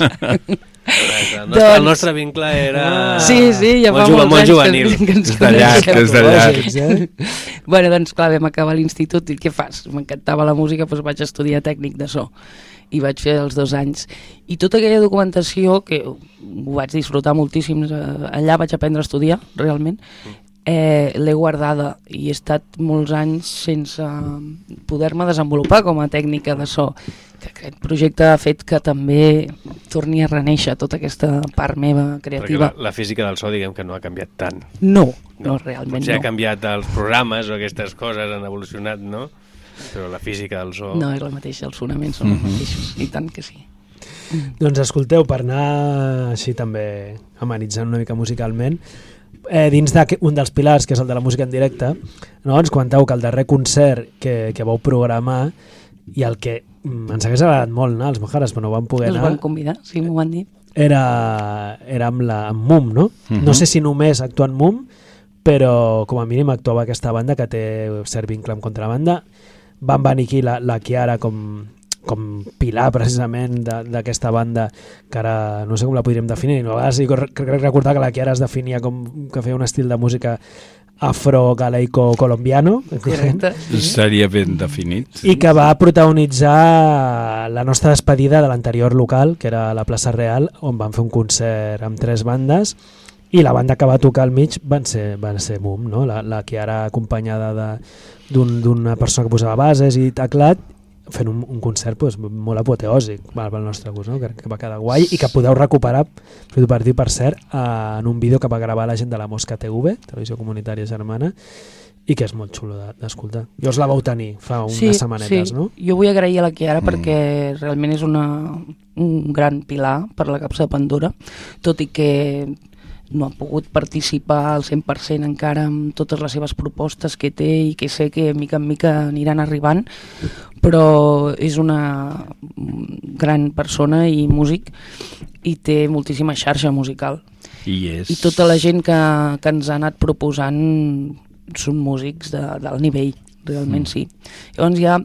El nostre, Doncs- el nostre vincle era... Sí, sí, ja molt fa ju- molts molt anys juvenil. que, que ens Des de llarg, coneixem. des de llarg. Lògics, eh? Bueno, doncs clar, vam acabar l'institut i què fas? M'encantava la música, doncs vaig estudiar tècnic de so i vaig fer els dos anys. I tota aquella documentació, que ho vaig disfrutar moltíssim, eh, allà vaig aprendre a estudiar, realment, eh, l'he guardada i he estat molts anys sense poder-me desenvolupar com a tècnica de so. Que aquest projecte ha fet que també torni a reneixer tota aquesta part meva Perquè creativa. la, la física del so, diguem que no ha canviat tant. No, no, realment Potser no. ha canviat els programes o aquestes coses han evolucionat, no? Però la física del so... No, és la mateixa, els fonaments són els mateixos, i tant que sí. Doncs escolteu, per anar així també amenitzant una mica musicalment, eh, dins d'un dels pilars, que és el de la música en directe, no? Ens comenteu que el darrer concert que, que vau programar i el que mm, ens hagués agradat molt anar als Majares, però no vam poder Els anar, van convidar, sí, m'ho van dir. era, era amb, la, amb Mum, no? Uh-huh. No sé si només actua en Mum, però com a mínim actuava aquesta banda que té cert vincle amb contrabanda. Van venir aquí la, la Chiara com, com pilar precisament d'aquesta banda, que ara no sé com la podríem definir, no? A vegades sí, crec recordar que la Chiara es definia com que feia un estil de música afro-galeico-colombiano, seria ben definit, i que va protagonitzar la nostra despedida de l'anterior local, que era la plaça Real, on van fer un concert amb tres bandes, i la banda que va tocar al mig van ser, van ser Mum, no? la, la Chiara acompanyada d'una persona que posava bases i teclat, fent un, un concert pues, molt apoteòsic pel nostre gust, no? que, que va quedar guai i que podeu recuperar, per, per cert, eh, en un vídeo que va gravar la gent de la Mosca T V, Televisió Comunitària Germana, i que és molt xulo d'escoltar. Jo us la vau tenir fa unes sí, setmanetes, sí. no? Jo vull agrair a la Chiara Mm. perquè realment és una, un gran pilar per la capsa de Pandora, tot i que no ha pogut participar al cent per cent encara amb totes les seves propostes que té i que sé que mica en mica aniran arribant, però és una gran persona i músic i té moltíssima xarxa musical. i és... I tota la gent que, que ens ha anat proposant són músics de, del nivell, realment mm. sí. Llavors ja,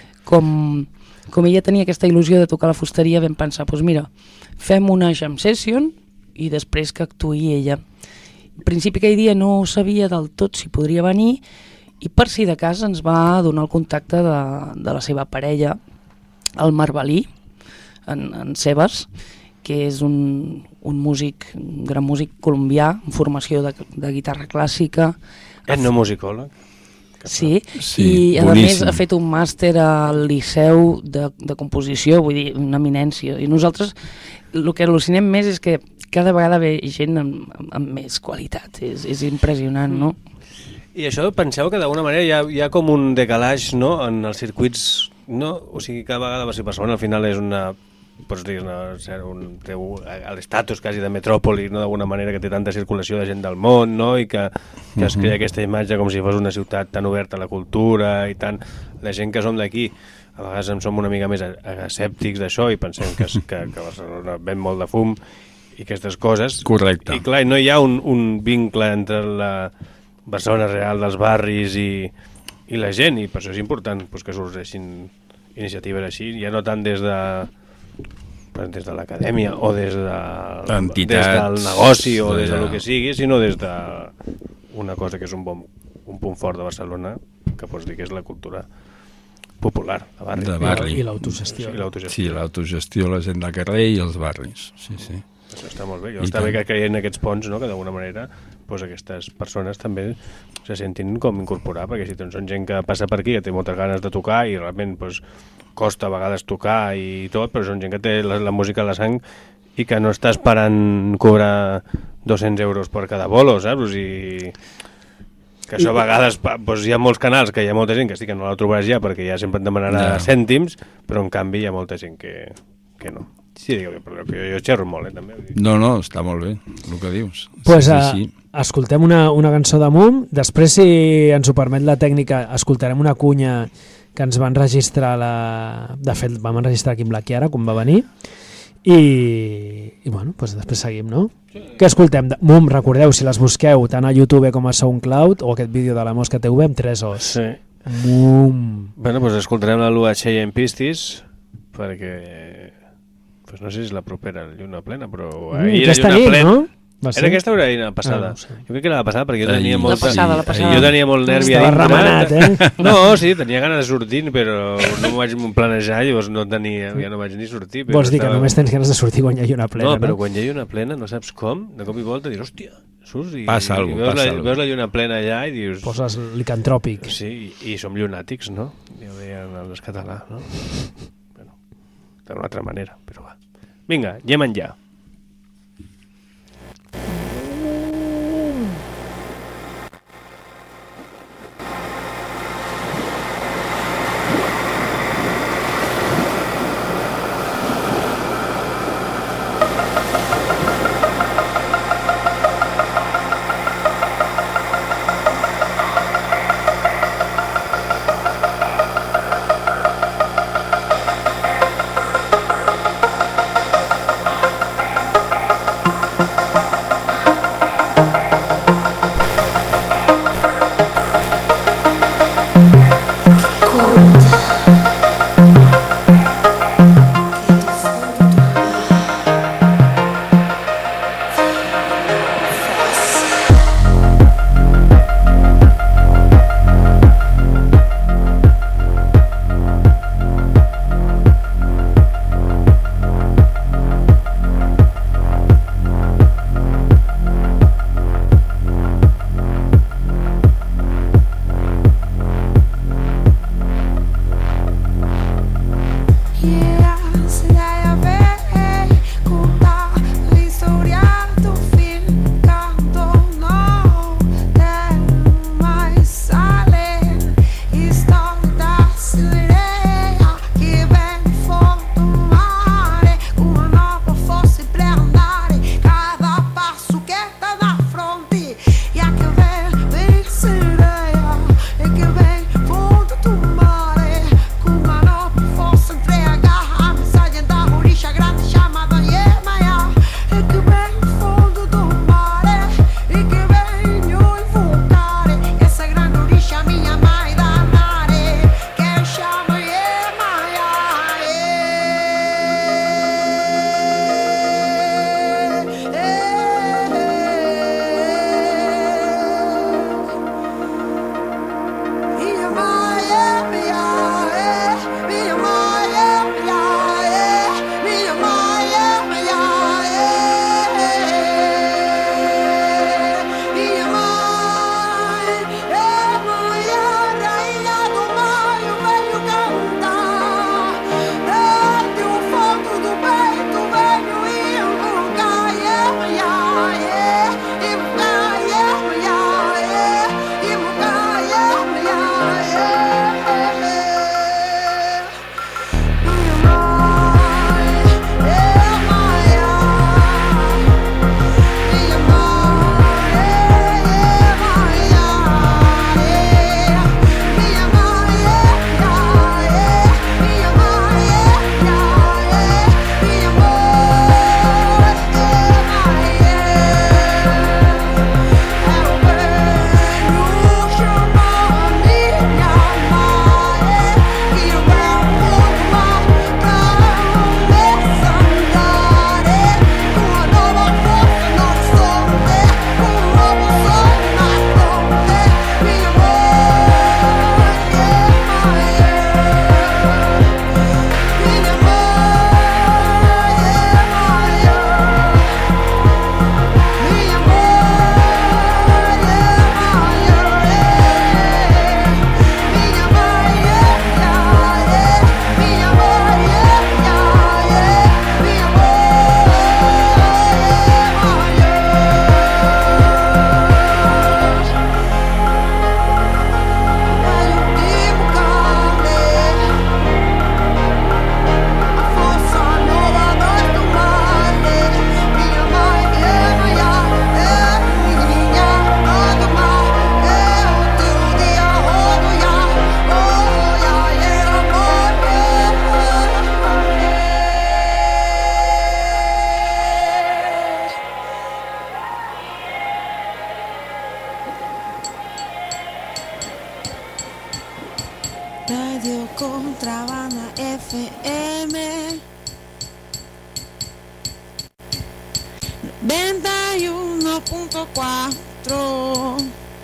com, com ella tenia aquesta il·lusió de tocar la fusteria, vam pensar, doncs mira, fem una jam session i després que actuï ella. Al principi aquell dia no sabia del tot si podria venir i per si de cas ens va donar el contacte de, de la seva parella, el Marbalí, en, en Sebas, que és un, un músic, un gran músic colombià, amb formació de, de guitarra clàssica. Etnomusicòleg. Sí, Sí, i a boníssim. més ha fet un màster al Liceu de, de composició, vull dir, una eminència. I nosaltres el que al·lucinem més és que cada vegada ve gent amb, amb, amb més qualitat, és, és impressionant, no? I això penseu que d'alguna manera hi ha, hi ha com un decalaix, no?, en els circuits, no? O sigui, cada vegada si Barcelona al final és una, pots dir, una, un, té l'estatus quasi de metròpoli, no?, d'alguna manera, que té tanta circulació de gent del món, no?, i que, que es crea aquesta imatge com si fos una ciutat tan oberta a la cultura i tant. La gent que som d'aquí a vegades en som una mica més escèptics d'això i pensem que, que, que Barcelona ven molt de fum i aquestes coses. Correcte. I clar, no hi ha un, un vincle entre la Barcelona real dels barris i, i la gent, i per això és important pues, que sorgeixin iniciatives així, ja no tant des de pues, des de l'acadèmia o des, de, des del negoci o des del que sigui, sinó des de una cosa que és un, bon, un punt fort de Barcelona, que pots dir que és la cultura popular de barri. De barri. I l'autogestió. I l'autogestió. Sí, l'autogestió, la gent del carrer i els barris. Sí, sí. Això està molt bé. Jo està bé que creien aquests ponts, no?, que d'alguna manera pues, aquestes persones també se sentin com incorporar, perquè si són gent que passa per aquí, que té moltes ganes de tocar i realment pues, costa a vegades tocar i tot, però són gent que té la, la música a la sang i que no està esperant cobrar dos-cents euros per cada bolo, saps? O sigui, que això a vegades pues, hi ha molts canals que hi ha molta gent que sí que no la trobaràs ja perquè ja sempre et demanarà ja. cèntims, però en canvi hi ha molta gent que, que no. Sí, digue, però que jo, jo xerro molt, eh, també. No, no, està molt bé, el que dius. Pues, sí, sí, sí, sí. Escoltem una, una cançó de Mum, després, si ens ho permet la tècnica, escoltarem una cunya que ens van registrar, la... de fet, vam enregistrar aquí amb la Chiara, quan va venir, i, i bueno, pues després seguim, no? Sí. Què escoltem? Mum, recordeu, si les busqueu tant a YouTube com a SoundCloud, o aquest vídeo de la Mosca T V amb tres O's. Sí. Mum. Bueno, pues escoltarem la Lua Cheyenne Pistis, perquè... Pues no sé si és la propera Lluna Plena, però ahir mm, era Lluna nit, Plena. No? Era aquesta o era la passada? Ah, no sé. Jo crec que era la passada, perquè jo tenia molt... La passada, la passada. Jo tenia molt nervi a dintre. Estava remenat, eh? No, sí, tenia ganes de sortir, però no m'ho vaig planejar, llavors no tenia, ja no vaig ni sortir. Vols dir estava... que només tens ganes de sortir quan hi ha Lluna Plena, no? No, però quan hi ha Lluna Plena no saps com, de cop i volta dius, hòstia, surts i, passa i algo, veus, passa la, algo. veus la Lluna Plena allà i dius... Poses licantròpic. Sí, i, i som llunàtics, no? Ja ho deien els català, no? Bueno, d'una altra manera, però va. Vinga, anem enllà. Radio Contrabanda F M noventa y uno punto cuatro.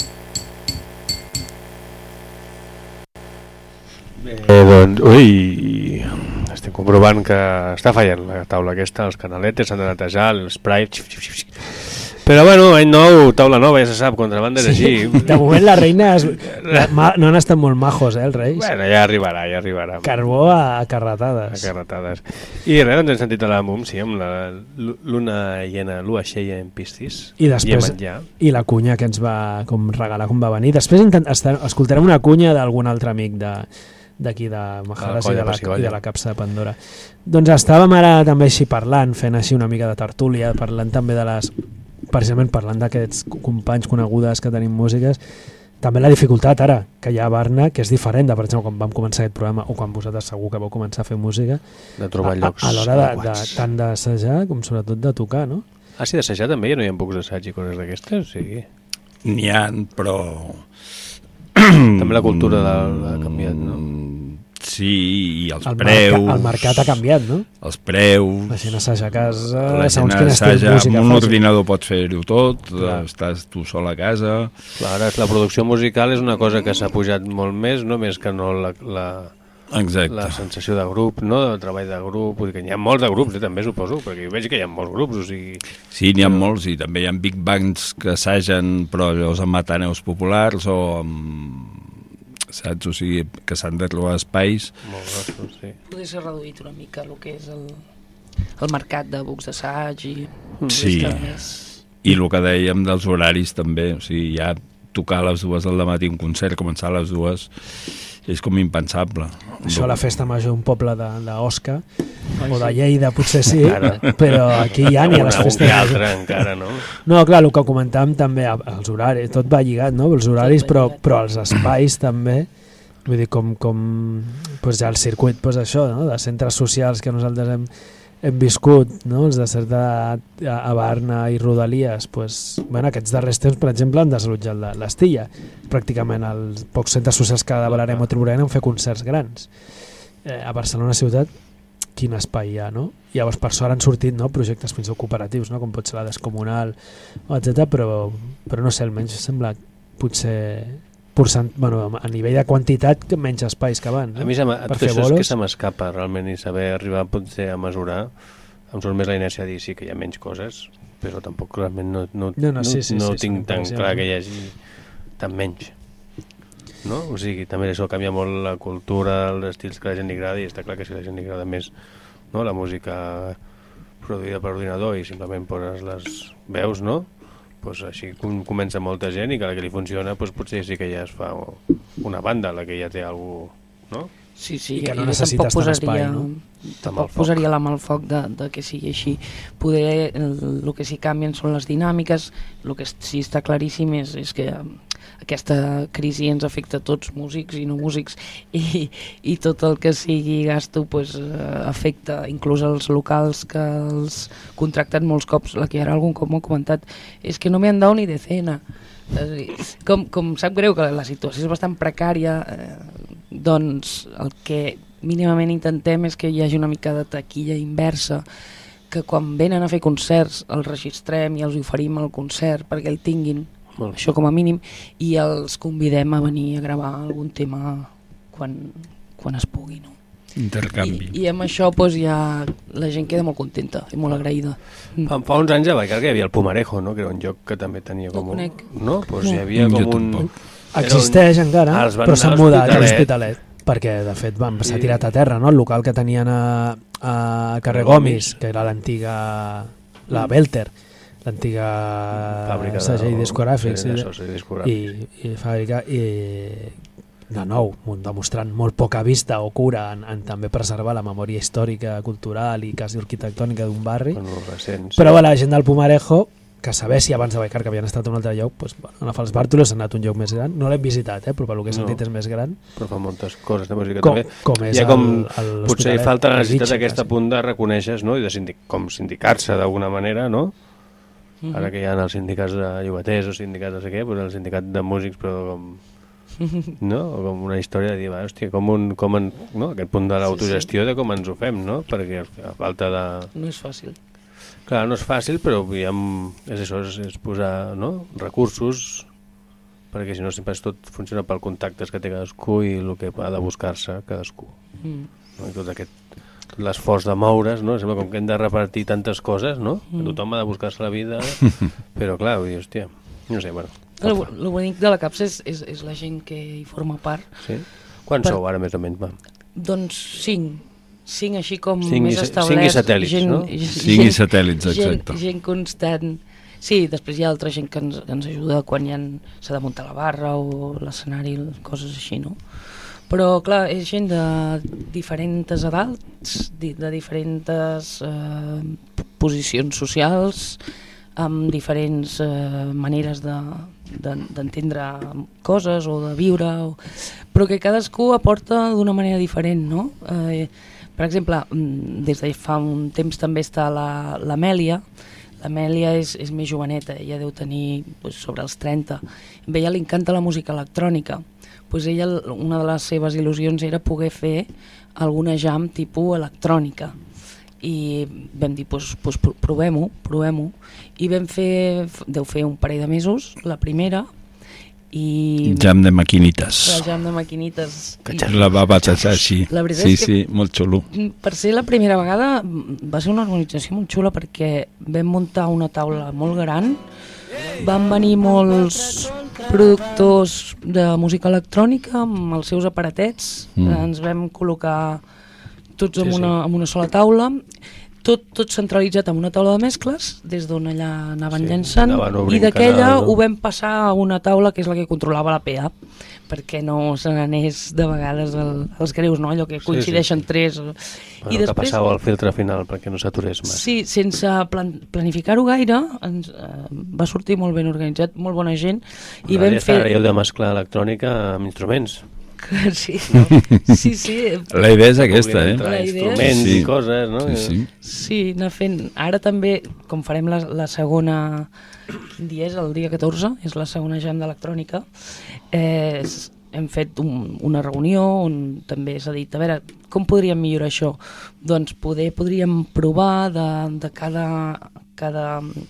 Eh, doncs, ui, estem comprovant que està fallant la taula aquesta, els canaletes s'han de netejar, el spray... Però bueno, any nou, taula nova, ja se sap, contrabanda és Sí, així. de moment la reina és, la, ma, no han estat molt majos, eh, els reis. Bueno, ja arribarà, ja arribarà. Carbó a, a carretades. A carretades. I res, doncs hem sentit a la MUM, sí, amb la Luna Llena, Lua Xeia en Piscis. I després, i la cunya que ens va com regalar, com va venir. Després intent, estar, escoltarem una cunya d'algun altre amic de d'aquí de Majares i de, la, i de la capsa de Pandora. Doncs estàvem ara també així parlant, fent així una mica de tertúlia, parlant també de les... precisament parlant d'aquests companys conegudes que tenim músiques, també la dificultat ara que hi ha a Barna, que és diferent de, per exemple, quan vam començar aquest programa o quan vosaltres segur que vau començar a fer música, de trobar llocs a, a l'hora de, de, tant d'assajar com sobretot de tocar, no? Ah, sí, d'assajar també? Ja no hi ha pocs assaig i coses d'aquestes? Sí. N'hi ha, però... també la cultura ha canviat, no? Sí, i els el preus... Mercat, el mercat ha canviat, no? Els preus... La gent assaja a casa, la gent segons quin estil assaja, música amb un faci. ordinador pots fer-ho tot, Clar. estàs tu sol a casa... Clar, ara la producció musical és una cosa que s'ha pujat molt més, no més que no la, la, Exacte. la sensació de grup, no? De treball de grup, vull dir que n'hi ha molts de grups, eh, també suposo, perquè jo veig que hi ha molts grups, o sigui... Sí, n'hi ha molts, i també hi ha big bands que assagen, però llavors amb ataneus populars o amb... saps? O sigui, que s'han de trobar espais. Molt grossos, sí. Poder ser reduït una mica el que és el, el mercat de bucs d'assaig i... Sí, més... i el que dèiem dels horaris també, o sigui, ja tocar a les dues del matí un concert, començar a les dues, és com impensable. Això a la festa major un poble d'Osca o de Lleida potser sí, Ara. però aquí ja n'hi ha les Una, festes un i majors. altre encara, no? No, clar, el que comentàvem també, els horaris, tot va lligat, no? Els horaris, però, però els espais també, vull dir, com, com pues ja el circuit, pues això, no? De centres socials que nosaltres hem, hem viscut, no? Els de certa a, a Barna i Rodalies, pues, bueno, aquests darrers temps, per exemple, han desallotjat l'Estilla. Pràcticament els pocs centres socials que avalarem o trobarem han fet concerts grans. Eh, a Barcelona ciutat, quin espai hi ha, no? Llavors per sort han sortit, no, projectes fins i tot cooperatius, no? Com pot ser la Descomunal, etcètera, però, però no sé, almenys sembla potser porcent, bueno, a nivell de quantitat que menys espais que van, no? A mi se per tot fer això és bolos. que se m'escapa realment, i saber arribar potser a mesurar, em surt més la inèrcia de dir sí que hi ha menys coses, però tampoc realment no, no, No, no, sí, sí, no sí, tinc sí, tan sí, clar sí. que hi hagi tan menys, no? O sigui, també això canvia molt la cultura, els estils que a la gent li agrada, i està clar que si a la gent li agrada més, no, la música produïda per ordinador i simplement poses les veus, no? Pues així com comença molta gent, i que la que li funciona, pues potser sí que ja es fa una banda, la que ja té algú, no? Sí, sí, I que no jo necessites tampoc tant espai, posaria, no? tampoc posaria la mà al foc de, de que sigui així. Poder, el, el que sí canvien són les dinàmiques, el que sí està claríssim és, és que aquesta crisi ens afecta a tots, músics i no músics, i, i tot el que sigui gasto pues, afecta inclús els locals que els contracten molts cops. La que ara algun cop m'ho ha comentat és que no me han dado ni decena. Com, com sap greu que la situació és bastant precària, eh, doncs el que mínimament intentem és que hi hagi una mica de taquilla inversa, que quan venen a fer concerts els registrem i els oferim el concert perquè el tinguin, Molt. això com a mínim, i els convidem a venir a gravar algun tema quan, quan es pugui, no? Intercanvi. I, i amb això pues, ja la gent queda molt contenta i molt agraïda. Fa, fa uns anys a Baicar que hi havia el Pumarejo, no? Que era un lloc que també tenia com No un... conec. No? Pues No. hi havia Jo com un... tampoc. Existeix Era un- encara, Ah, els van però anar s'han a mudat a l'Hospitalet. l'Hospitalet, perquè de fet van s'ha I- tirat a terra, no? El local que tenien a, a carrer Gomis, que era l'antiga la Belter, l'antiga Fàbrica de- segell discogràfic, sí, sí, d'això, sí, discogràfic. i, i fàbrica i de nou, demostrant molt poca vista o cura en, en també preservar la memòria històrica, cultural i quasi arquitectònica d'un barri. Bueno, recents. Però bueno, la gent del Pumarejo, que saber si abans de Baicar que havien estat a un altre lloc, pues, bueno, agafar els Bàrtolos, han anat a un lloc més gran, no l'hem visitat, eh, però pel que he sentit No. és més gran. Però fa moltes coses de música Com- també. com és Hi ha com, el- el potser hi Hospitalet, falta la el necessitat Vitge, d'aquesta quasi. punt de reconèixer, no? I de sindic, com sindicar-se d'alguna manera, no? Mhm. Ara que hi ha els sindicats de llogaters o sindicats no sé què, doncs el sindicat de músics, però com... no? O com una història de dir, va, hòstia, com un, com en, no? Aquest punt de l'autogestió de com ens ho fem, no? Perquè a falta de... No és fàcil. Clar, no és fàcil, però hi ha, és això, és, és posar, no? Recursos, perquè si no sempre és tot funciona pel contactes que té cadascú i el que ha de buscar-se cadascú. Mm. No? I tot aquest tot l'esforç de moure's, no? Sembla com que hem de repartir tantes coses, no? Que tothom ha de buscar-se la vida, però clar, vull dir, hòstia, no sé, bueno. El, el bonic de la CAPSA és, és, és la gent que hi forma part. Sí? Quants Per- sou ara, més o menys? Va? Doncs cinc. Cinc així com Cinc i més sa- establerts. cinc i satèl·lits, gent, no? gent- Cinc i satèl·lits, exacte. Gent, gent constant. Sí, després hi ha altra gent que ens, que ens ajuda quan hi ha- s'ha de muntar la barra o l'escenari, coses així, no? Però, clar, és gent de diferents edats, di- de diferents eh, posicions socials, amb diferents eh, maneres de, de, d'entendre coses o de viure, o... però que cadascú aporta d'una manera diferent, no? Eh, per exemple, mm, des de fa un temps també està la- l'Amèlia. L'Amèlia és, és més joveneta, ella deu tenir doncs, sobre els trenta. A ella li encanta la música electrònica. pues ella, una de les seves il·lusions era poder fer alguna jam tipus electrònica. I vam dir, pues, pues provem-ho, provem-ho. I vam fer, deu fer un parell de mesos, la primera, i... Jam de maquinites. La jam de maquinites. La va batejar així. La veritat sí, és que, sí, molt xulo. Per ser la primera vegada va ser una organització molt xula perquè vam muntar una taula molt gran, van venir molts productors de música electrònica amb els seus aparatets, mm. ens vam col·locar tots en, sí, una, sí. en una sola taula, tot, tot centralitzat en una taula de mescles, des d'on allà anaven sí, llançant, i d'aquella no? ho vam passar a una taula que és la que controlava la P A, perquè no se n'anés de vegades el, els greus, no? Allò que coincideixen sí, sí. tres. Bueno, I després, que passava el filtre final perquè no s'aturés més. Sí, sense plan, planificar-ho gaire, ens, eh, va sortir molt ben organitzat, molt bona gent. I Ara vam ja fer... està, de mesclar electrònica amb instruments. Sí, no? sí, sí. La idea és aquesta, eh? La idea instruments sí. i coses, no? Sí, sí. Sí, anar fent... Ara també, com farem la, la segona... Quin dia és? El dia catorze, és la segona jam d'electrònica. Eh, hem fet un, una reunió on també s'ha dit, a veure, com podríem millorar això? Doncs poder, podríem provar de, de cada... cada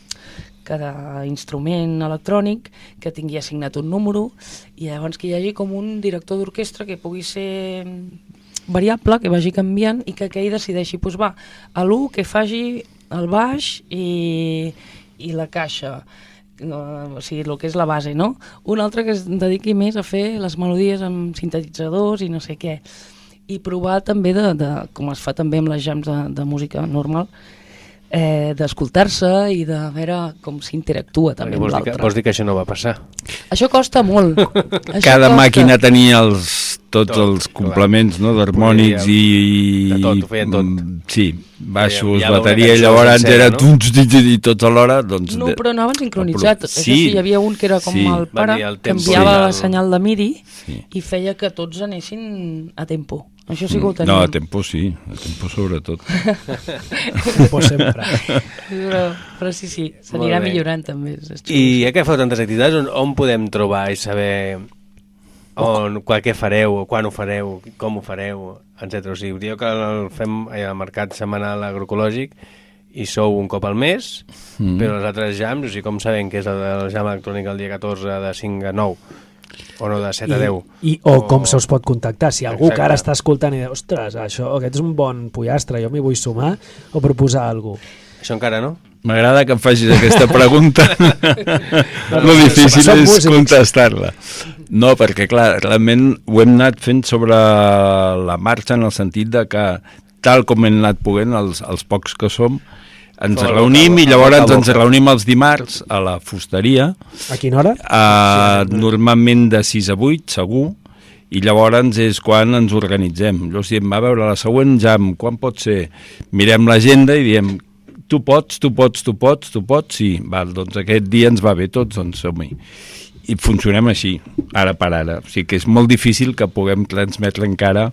cada instrument electrònic que tingui assignat un número i llavors que hi hagi com un director d'orquestra que pugui ser variable, que vagi canviant i que aquell decideixi, doncs va, a l'u que faci el baix i, i la caixa, no, o sigui, el que és la base, no? Un altre que es dediqui més a fer les melodies amb sintetitzadors i no sé què. I provar també, de, de, com es fa també amb les jams de, de música normal, Eh, d'escoltar-se i de veure com s'interactua també amb l'altre. Vols dir que això no va passar? Això costa molt. Això Cada costa... màquina tenia els, tots tot, els complements, no, d'harmònics i... De tot, ho feien tot. Sí, baixos, ja bateria, i llavors era... No? I tots alhora... Doncs, no, però anaven sincronitzats. Sí. Això sí, hi havia un que era com sí. el pare, el canviava sí. la senyal de MIDI sí. i feia que tots anessin a tempo. Això sí que ho tenim. No, a tempo sí, a tempo sobretot. Tempo sempre. Però, però sí, sí, s'anirà millorant també. I ja que feu tantes activitats, on, on podem trobar i saber on, quan, què fareu, quan ho fareu, com ho fareu, etcètera. O sigui, dieu que el fem al mercat setmanal agroecològic i sou un cop al mes, mm. però les altres jams, o sigui, com sabem que és el, el jam electrònic el dia catorze de cinc a nou, o no, de set a deu. I, i, o, o com se us pot contactar. Si algú Exacte. que ara està escoltant i diu, ostres, això, aquest és un bon pollastre, jo m'hi vull sumar, o proposar alguna cosa. Això encara no? M'agrada que em facis aquesta pregunta. Lo difícil és músics. Contestar-la. No, perquè clar, realment ho hem anat fent sobre la marxa en el sentit de que tal com hem anat poguent, els, els pocs que som, ens Sol, reunim i llavors ens reunim els dimarts a la fusteria. A quina hora? Uh, normalment de sis a vuit, segur, i llavors és quan ens organitzem. Llavors diem, a veure, la següent jam, quan pot ser? Mirem l'agenda i diem, tu pots, tu pots, tu pots, tu pots, sí, val, doncs aquest dia ens va bé tots, doncs som-hi. I funcionem així, ara per ara. O sigui que és molt difícil que puguem transmetre encara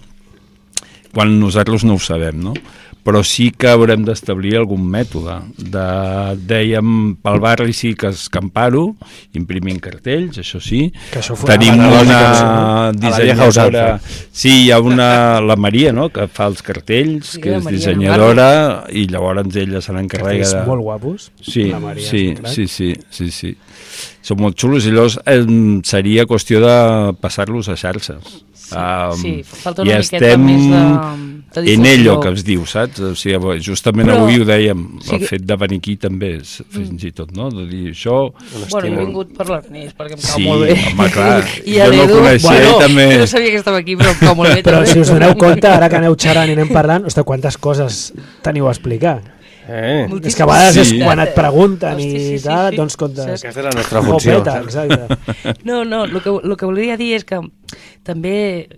quan nosaltres no ho sabem, no? Però sí que haurem d'establir algun mètode. De, dèiem, pel barri sí que escampar-ho, imprimint cartells, això sí. Que això tenim una dissenyadora... Sí, hi ha una, la Maria, no?, que fa els cartells, sí, que és Maria, dissenyadora, i llavors ella se n'encarrega de... Cartells molt guapos. Sí, sí, sí, sí, sí, sí. Són molt xulos i llavors eh, seria qüestió de passar-los a xarxes. Sí, um, sí, falta una miqueta més de, de en ello que es diu, saps? O sigui, justament però, avui ho dèiem, sí, el fet de venir aquí també és fins i tot, no? De dir això... Bueno, he vingut per l'Ernest, perquè em cau sí, molt bé. Home, clar, I jo no el coneixia bueno, i també... Jo no sabia que estava aquí, però em cau molt bé. Però si us doneu compte, ara que aneu xerrant i anem parlant, ostres, quantes coses teniu a explicar. Eh. És que a vegades sí. és quan et pregunten Hosti, sí, sí, i tal, sí, doncs comptes. Sí. Aquesta és la nostra funció. Copeta, exacte. No, no, el que, el que volia dir és que també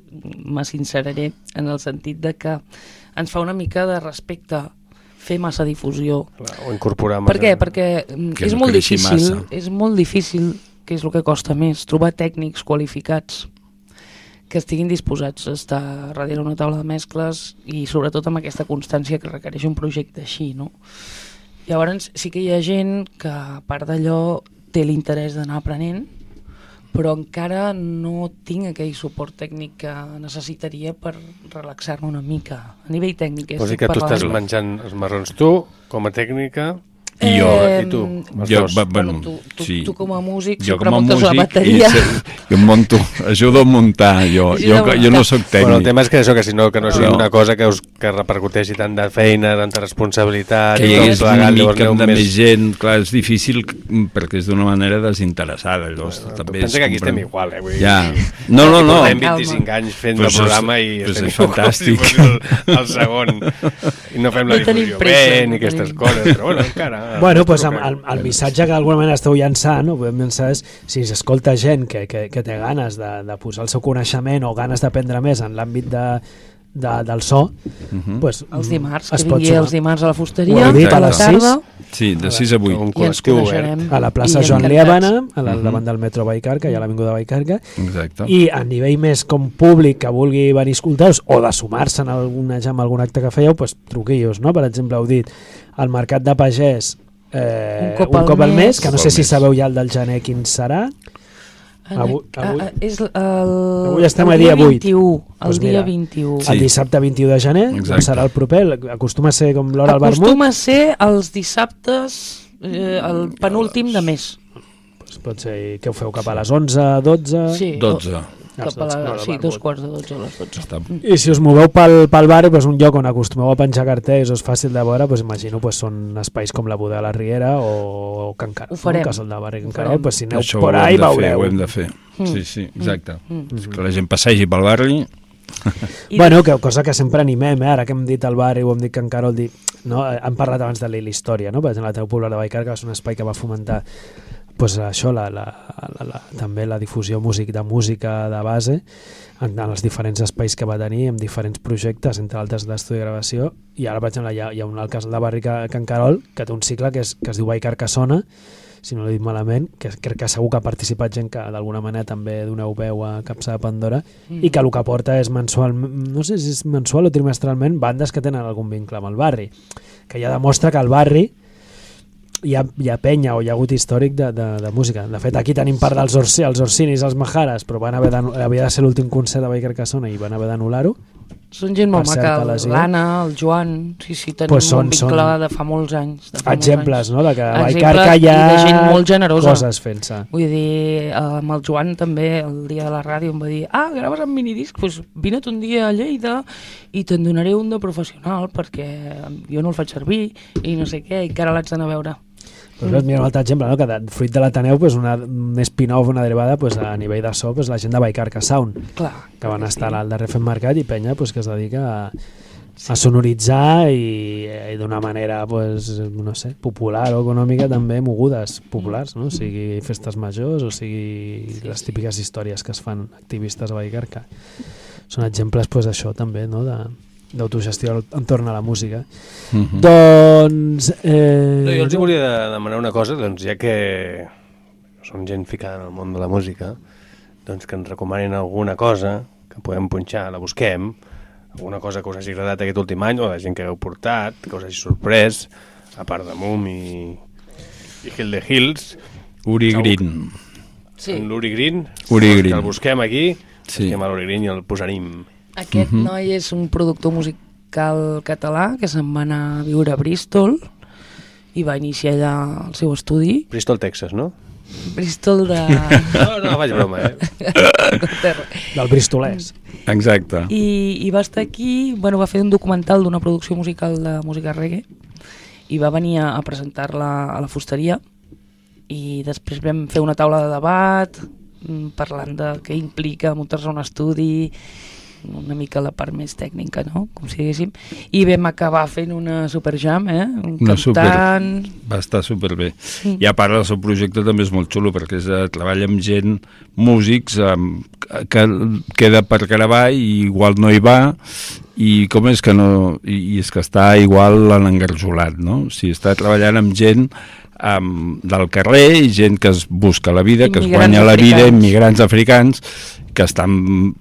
me sinceraré en el sentit de que ens fa una mica de respecte fer massa difusió. Clar, o incorporar massa. Per què? Perquè que és no molt difícil, massa. és molt difícil, que és el que costa més, trobar tècnics qualificats que estiguin disposats a estar darrere una taula de mescles i sobretot amb aquesta constància que requereix un projecte així, no? Llavors sí que hi ha gent que a part d'allò té l'interès d'anar aprenent, però encara no tinc aquell suport tècnic que necessitaria per relaxar-me una mica. A nivell tècnic, Vols dir estic que tu estàs parlant. menjant els marrons tu, com a tècnica, I jo, Eh, i tu, els jo, dos. va, bueno, tu, tu, sí. tu com a músic Jo sempre com a muntes la músic, bateria. i, jo monto, ajudo a muntar, jo, Ajuda jo, a jo no sóc tècnic. Bueno, el tema és que això, que si no, que no sigui No. una cosa que, us, que repercuteixi tant de feina, tanta responsabilitat, que hi i tot hagués una plegat, llavors mica aneu de més... més gent, clar, és difícil perquè és d'una manera desinteressada. Llavors, Tu també pensa és que aquí estem comprendre- igual, eh? Vull dir, Ja. No, no, no. Portem vint-i-cinc anys fent Pues el és- programa i pues estem és igual fantàstic. com si fos el, el segon. I no fem la No tenim difusió pressa, bé, no ni aquestes tenim. coses, però bueno, encara... Bueno, pues, amb, el, el missatge que d'alguna manera esteu llançant, o podem llançar és, si s'escolta gent que, que, que té ganes de, de posar el seu coneixement o ganes d'aprendre més en l'àmbit de, de, del so, Mhm. pues, Els dimarts, es que pot vingui sumar. els dimarts a la Ho fusteria, heu dit, a a la les tarda, Sí, de sis a vuit. Un i ens col·lectiu obert. coneixerem. a la plaça I Joan encantats. Liébana, a la, Mhm. davant del metro Vallcarca i a l'Avinguda Vallcarca, Exacte. i a nivell més com públic que vulgui venir a escoltar-vos o de sumar-se en algun, en algun acte que fèieu, pues, truquillos, no? Per exemple, heu dit el mercat de pagès eh, Un cop un al cop al mes, mes. que no Un cop sé al si mes. sabeu ja el del gener quin serà. En- Avui- avui- ah, és el, Avui estem el a dia vuit. vint-i-u, el Pues dia mira, vint-i-u. Sí. El dissabte vint-i-u de gener, Exacte. doncs serà el proper, acostuma a ser com l'hora al vermut, Acostuma a ser els dissabtes, eh, el penúltim de mes. doncs pot ser que ho feu cap a les onze, dotze... Sí, dotze. Cap a la, sí, dos quarts de dotze a les dotze. Està... I si us moveu pel, pel barri, doncs un lloc on acostumeu a penjar cartells o és fàcil de veure, doncs imagino doncs són espais com la Boda de la Riera o Can Carol, Ho farem. no? Casal de Barri Can Ho Carol, farem. doncs si aneu Això por ho ahí hem de fer, veureu. ho hem de fer. Mm. Sí, sí, exacte. Mm. És que la gent passegi pel barri. I Bueno, que, cosa que sempre animem, eh? Ara que hem dit el barri o hem dit Can Carol, dir, no? hem parlat abans de la història, no? Per exemple, l'Ateneu Popular de Vallcarca és un espai que va fomentar pues, això, la, la, la, la, també la difusió músic, de música de base en, en els diferents espais que va tenir, amb diferents projectes, entre altres d'estudi i gravació, i ara, per exemple, hi ha, hi ha un al casal de barri que, Can Carol, que té un cicle que es, que es diu Vallcarca Sona, si no l'he dit malament, que crec que segur que ha participat gent que d'alguna manera també doneu veu a Capsa de Pandora, Mm. i que el que porta és mensual, no sé si és mensual o trimestralment, bandes que tenen algun vincle amb el barri, que ja demostra que al barri hi ha, hi ha penya o hi ha hagut històric de, de, de música. De fet, aquí tenim part dels Orsi, els Orsinis, els Majares, però van haver havia de ser l'últim concert de Vallcarca Sona i van haver d'anul·lar-ho. Són gent molt Per cert, maca, que les diu. l'Anna, el Joan, sí, sí, tenim Pues són- un vincle són de fa molts anys. De fa Exemples, molts anys. no?, de que a Exemples Vallcarca hi ha i de gent molt generosa. coses fent-se. Vull dir, amb el Joan també, el dia de la ràdio, em va dir ah, graves en minidisc? Doncs pues vine un dia a Lleida i te'n donaré un de professional perquè jo no el faig servir i no sé què, i que ara l'haig d'anar a veure. Pues veus, mira un altre exemple, no? Que de, fruit de l'Ateneu, pues una, un spin-off, una derivada, pues a nivell de so, pues la gent de Vallcarca Sound, Clar, que van sí. estar al darrer fent mercat, i penya pues, que es dedica a, a sonoritzar i, i d'una manera pues, no sé, popular o econòmica també mogudes populars, no? O sigui festes majors o sigui les típiques històries que es fan activistes a Vallcarca. Són exemples pues, això també, no? de d'autogestió entorn a la música. Mhm. Doncs... Eh, No, jo els hi volia de- demanar una cosa, doncs ja que som gent ficada en el món de la música, doncs que ens recomanin alguna cosa que podem punxar, la busquem, alguna cosa que us hagi agradat aquest últim any, o de gent que hagueu portat, que us hagi sorprès, a part de Mum i, i Hill the Hills. Uri Segur Green. Sí. En l'Uri Green. Uri Que Green. el busquem aquí, Sí. busquem a l'Uri Green i el posarem. Aquest Mhm. noi és un productor musical català que se'n va anar a viure a Bristol i va iniciar allà el seu estudi. Bristol, Texas, no? Bristol de... No, no, vaig broma, eh? Terra. del Bristolès. Exacte. I, i va estar aquí, bueno, va fer un documental d'una producció musical de música reggae i va venir a, a presentar-la a la fusteria i després vam fer una taula de debat mm, parlant de què implica muntar-se un estudi, una mica la part més tècnica, no? Com si diguéssim, i vam acabar fent una superjam, eh? Un Una super- cantant... Va estar superbé. Mm. I a part el seu projecte també és molt xulo perquè és, eh, treballa amb gent, músics, amb, que queda per gravar i igual no hi va i com és que no... I, i és que està igual en engarjolat, no? O sigui, està treballant amb gent um, del carrer i gent que es busca la vida, que es Immigrants guanya la vida, africans. immigrants africans, que estan,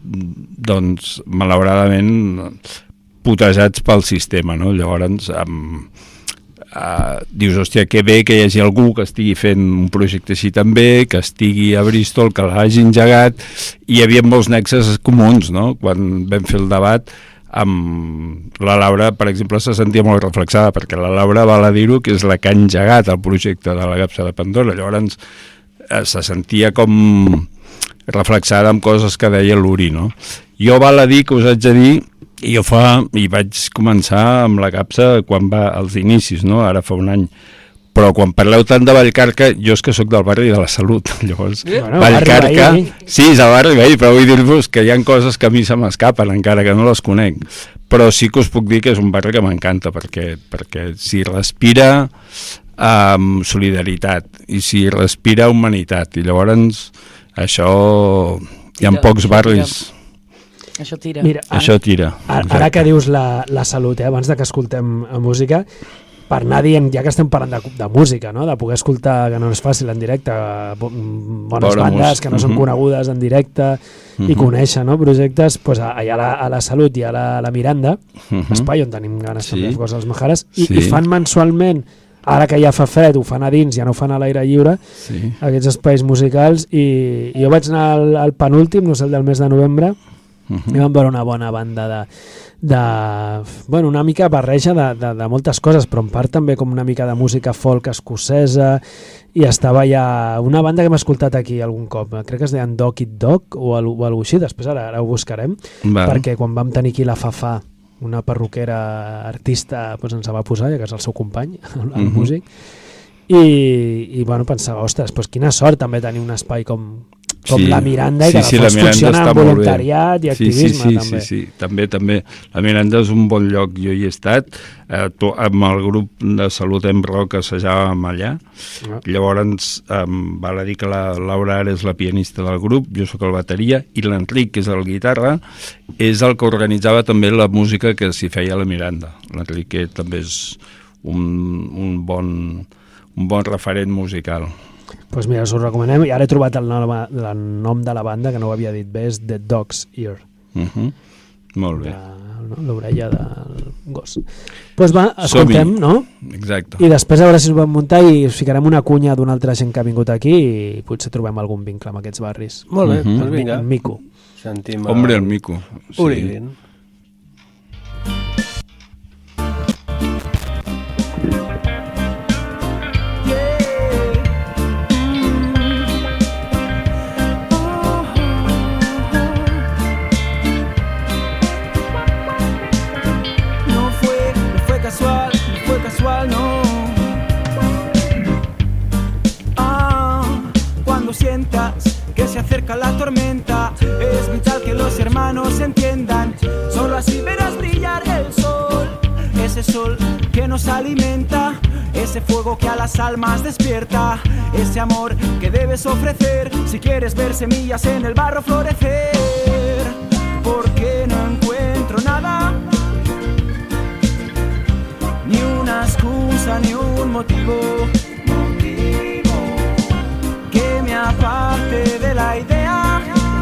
doncs, malauradament putejats pel sistema, no? Llavors, um, uh, dius, hòstia, que bé que hi hagi algú que estigui fent un projecte així també, que estigui a Bristol, que l'hagi engegat, i hi havia molts nexes comuns, no? Quan vam fer el debat, amb la Laura, per exemple, se sentia molt reflexada, perquè la Laura, val a dir-ho, que és la que ha engegat el projecte de la Capsa de Pandora. Llavors eh, se sentia com reflexada amb coses que deia l'Uri, no? Jo val a dir que us haig de dir, i jo fa, i vaig començar amb la Capsa quan va als inicis, no? Ara fa un any. Però quan parleu tant de Vallcarca, jo és que sóc del barri de la Salut, llavors bueno, Vallcarca, sí, és el barri veí, però vull dir-vos que hi ha coses que a mi se m'escapen, encara que no les conec, però sí que us puc dir que és un barri que m'encanta, perquè, perquè s'hi respira amb um, solidaritat, i s'hi respira humanitat, i llavors això hi ha pocs barris... Això tira. Mira, ara, això tira. Ara, ara que dius la, la Salut, eh, abans de que escoltem música, per anar dient, ja que estem parlant de, de música, no? De poder escoltar, que no és fàcil en directe, bones Bona bandes que no són uh -huh. conegudes en directe uh -huh. i conèixer, no? Projectes, pues, allà a la, a la Salut i a la, a la Miranda, uh -huh. espai on tenim ganes sí. també de fer coses als Majares, i, sí. i fan mensualment, ara que ja fa fred, ho fan a dins, ja no ho fan a l'aire lliure, sí. aquests espais musicals, i, i jo vaig anar al, al penúltim, no sé, el del mes de novembre, Uh-huh. i vam veure una bona banda de, de bueno, una mica barreja de, de, de moltes coses, però en part també com una mica de música folk escocesa, i estava ja una banda que hem escoltat aquí algun cop, crec que es deien Dog It Dog o, al, o alguna així, després ara, ara ho buscarem, Val. perquè quan vam tenir aquí la Fafà, una perruquera artista, doncs ens va posar, ja que és el seu company, el uh-huh. músic, i, i bueno, pensava, ostres, doncs quina sort també tenir un espai com com sí, la Miranda, i sí, que sí, la funciona amb voluntariat i activisme, sí, sí, sí, també. Sí, sí, també, també. La Miranda és un bon lloc, jo hi he estat, eh, to, amb el grup de Salut en Rock assajàvem allà, ah. llavors eh, val a dir que la Laura ara és la pianista del grup, jo sóc el bateria, i l'Enric, que és el guitarra, és el que organitzava també la música que s'hi feia a la Miranda. L'Enric que també és un, un, bon, un bon referent musical. Doncs pues mira, us ho recomanem, i ara he trobat el nom, el nom de la banda, que no ho havia dit bé, és The Dog's Ear. Uh-huh. Molt bé. L'orella del gos. Doncs pues va, escoltem, no? Exacte. I després a veure si us vam muntar i us ficarem una cunya d'una altra gent que ha vingut aquí i potser trobem algun vincle amb aquests barris. Molt bé, uh-huh. doncs vinga. El Mico. Sentim el... Hombre, el Mico. Sí. Uridin. Que se acerca la tormenta, es vital que los hermanos se entiendan. Solo así verás brillar el sol, ese sol que nos alimenta, ese fuego que a las almas despierta, ese amor que debes ofrecer si quieres ver semillas en el barro florecer. Porque no encuentro nada, ni una excusa ni un motivo aparte de la idea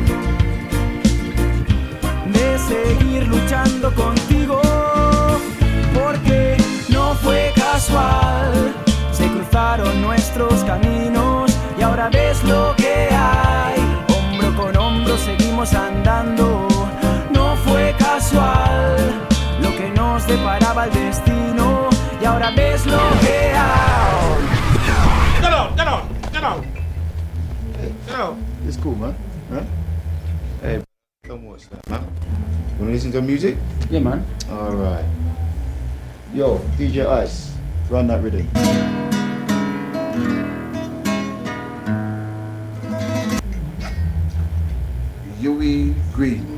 de seguir luchando contigo, porque no fue casual, se cruzaron nuestros caminos y ahora ves lo que hay, hombro con hombro seguimos andando, no fue casual lo que nos deparaba el destino y ahora ves lo que hay. Get on, get on, get on. No. It's cool, man. Huh? Hey, come watch that, man. You wanna listen to music? Yeah, man. Alright. Yo, D J Ice, run that rhythm. Yui Green.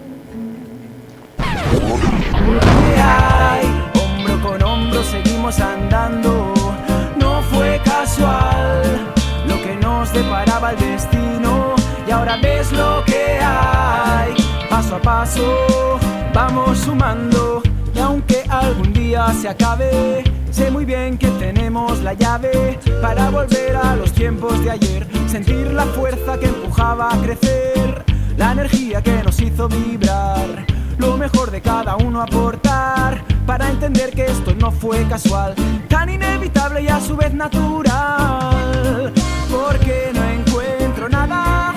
Hombro con hombro seguimos andando, no fue casual lo que nos deparaba el destino y ahora ves lo que hay, paso a paso vamos sumando y aunque algún día se acabe, sé muy bien que tenemos la llave para volver a los tiempos de ayer, sentir la fuerza que empujaba a crecer, la energía que nos hizo vibrar, lo mejor de cada uno aportar, para entender que esto no fue casual, tan inevitable y a su vez natural, porque no encuentro nada,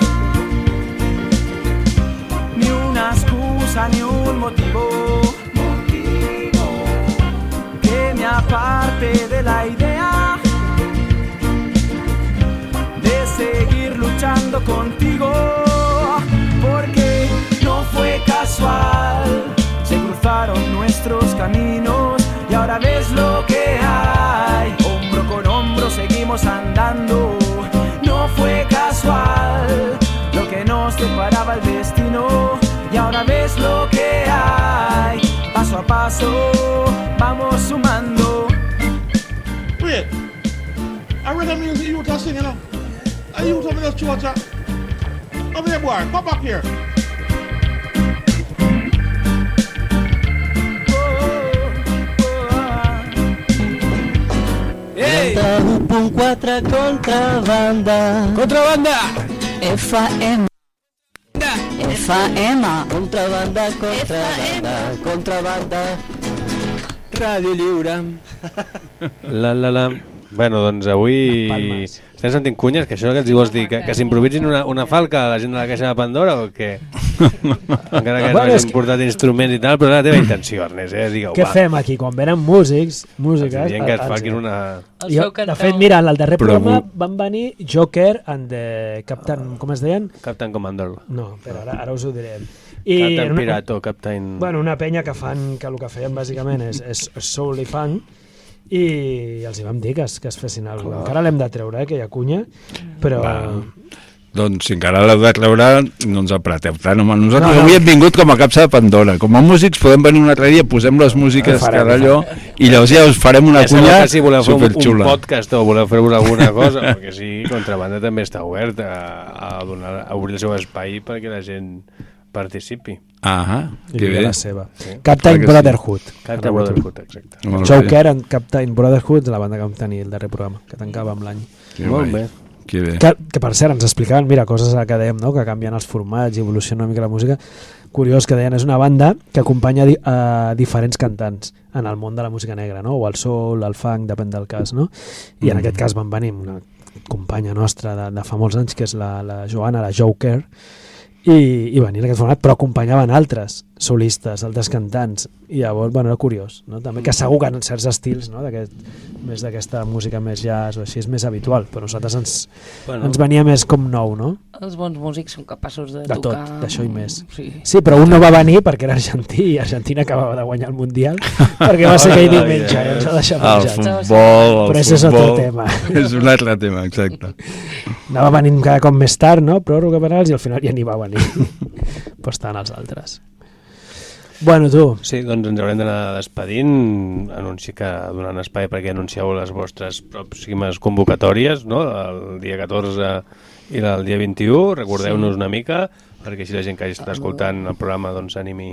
ni una excusa ni un motivo, motivo que me aparte de la idea de seguir luchando contigo, porque no fue casual, se cruzaron nuestros caminos y ahora ves lo que hay, hombro con hombro seguimos andando, no fue casual lo que nos separaba el destino y ahora ves lo que hay, paso a paso vamos sumando. Wait, I read the music you were singing, you know. I use some of this Georgia. Come here, boy, come back here. noranta u punt quatre Contrabanda. Contrabanda! F M. F M. Contrabanda, contrabanda, contrabanda. Ràdio Lliure. La, la, la. Bueno, doncs avui estem sentint cunyes, que això que els vols dir, que, que s'improvisin una, una falca a la gent de la Caixa de Pandora o què? Encara que no hagin portat instruments i tal, però és la teva intenció, Ernest, eh? Digueu, Què va. fem aquí? Quan venen músics, músiques... Els dient que es faci una... Jo, de fet, mira, en el darrer però programa van venir Joker and the Captain... Com es deien? Captain Commander. No, però ara, ara us ho diré. I Captain una, Pirato, Captain... Bueno, una penya que fan, que el que feien bàsicament és, és soul i funk, i els hi vam dir que es, que es fessin alguna cosa. Encara l'hem de treure, eh, que hi ha cunya, però... Va. Doncs si encara l'heu de treure, no ens apreteu tant. Home, nosaltres No, no. avui hem vingut com a capsa de Pandora. Com a músics podem venir una altra dia, posem les músiques farem, que d'allò, i llavors ja us farem una ja cunya si voleu fer un, un superxula. podcast o voleu fer-vos alguna cosa, perquè sí, Contrabanda també està obert a, a, donar, a obrir el seu espai perquè la gent participi. Ah, I que bé. la seva. Sí. Captain Sí. Brotherhood. Captain Brotherhood, exacte. Joker and Captain Brotherhood, la banda que vam tenir el darrer programa, que tancava amb l'any. Molt bé. Que bé. Que, que per cert, ens explicaven, mira, coses que dèiem, no? Que canvien els formats i evoluciona una mica la música. Curiós, que deien, és una banda que acompanya di a diferents cantants en el món de la música negra, no? O el soul, el funk, depèn del cas, no? I en Mm. aquest cas van venir una companya nostra de, de fa molts anys, que és la, la Joana, la Joker, i, i venien en aquest format, però acompanyaven altres solistes, altres cantants, i llavors, bueno, era curiós, no? També que segur que en certs estils, no? D'aquest, més d'aquesta música més jazz o així és més habitual, però nosaltres ens, Bueno. ens venia més com nou, no? Els bons músics són capaços de, De tot, tocar... d'això i més. Sí. Sí, però un no va venir perquè era argentí i Argentina acabava de guanyar el Mundial perquè va ser aquell diumenge i ens ha deixat El menjats. futbol, el però això és futbol. otro tema. És un altre tema, exacte. Anava venint cada cop més tard, no? Pròrroga penals i al final ja n'hi va venir. Però estan els altres. Bueno, tu. Sí, doncs ens haurem d'anar despedint, anunci que donant espai perquè anuncieu les vostres pròximes convocatòries, no? El dia catorze i el dia vint-i-u, recordeu-nos una mica, perquè així la gent que hagi estat escoltant el programa doncs s'animi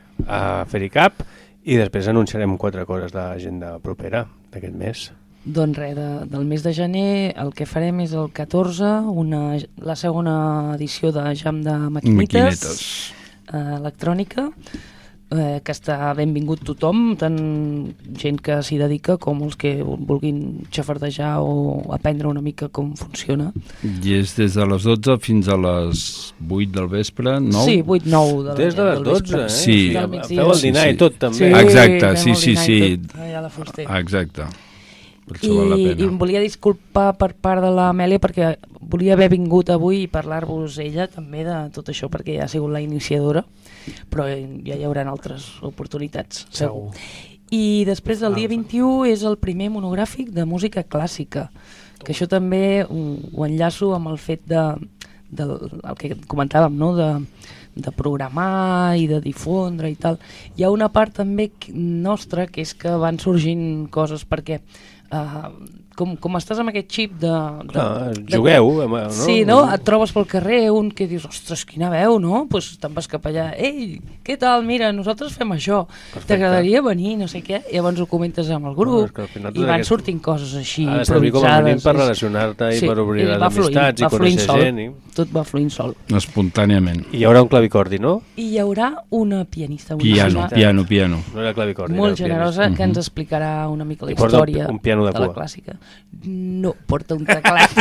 a fer-hi cap, i després anunciarem quatre coses de l'agenda propera d'aquest mes. Doncs res, de, del mes de gener el que farem és el catorze, una, la segona edició de Jam de Maquinites, Maquinetes. eh, electrònica, eh, que està benvingut tothom, tant gent que s'hi dedica com els que vulguin xafardejar o aprendre una mica com funciona. I és des de les dotze fins a les vuit del vespre, nou? Sí, vuit nou de la- Des de les del dotze, vespre. eh? Sí. Del migdia. Feu el dinar i tot, també. Sí, Exacte, fem sí, el sí, dinar sí. i tot, allà a la Fuster. Exacte. Per I, això val la I pena. em volia disculpar per part de l'Amèlia perquè volia haver vingut avui i parlar-vos ella també de tot això perquè ja ha sigut la iniciadora, però ja hi haurà altres oportunitats, segur. I després del dia vint-i-u és el primer monogràfic de música clàssica, que això també ho, ho enllaço amb el fet de, de el que comentàvem, no? de, de programar i de difondre i tal. Hi ha una part també nostra que és que van sorgint coses perquè Uh, com, com estàs amb aquest xip de... de, Clar, de jugueu, no? Sí, no? Et trobes pel carrer un que dius, ostres, quina veu, no? Doncs pues te'n vas cap allà, ei, què tal, mira, nosaltres fem això, t'agradaria venir, no sé què, i llavors ho comentes amb el grup, no, no, i van aquest... sortint coses així, ha de servir com a mínim per és... relacionar-te i sí, per obrir les fluint, amistats i conèixer sol. gent. I... Tot va fluint sol. Espontàniament. I hi haurà un clavicordi, no? I hi haurà una pianista, una piano, piano, piano. No era clavicordi, molt era generosa, pianista. que ens explicarà una mica la I porta història un piano de, de la cua. clàssica. No, porta un teclat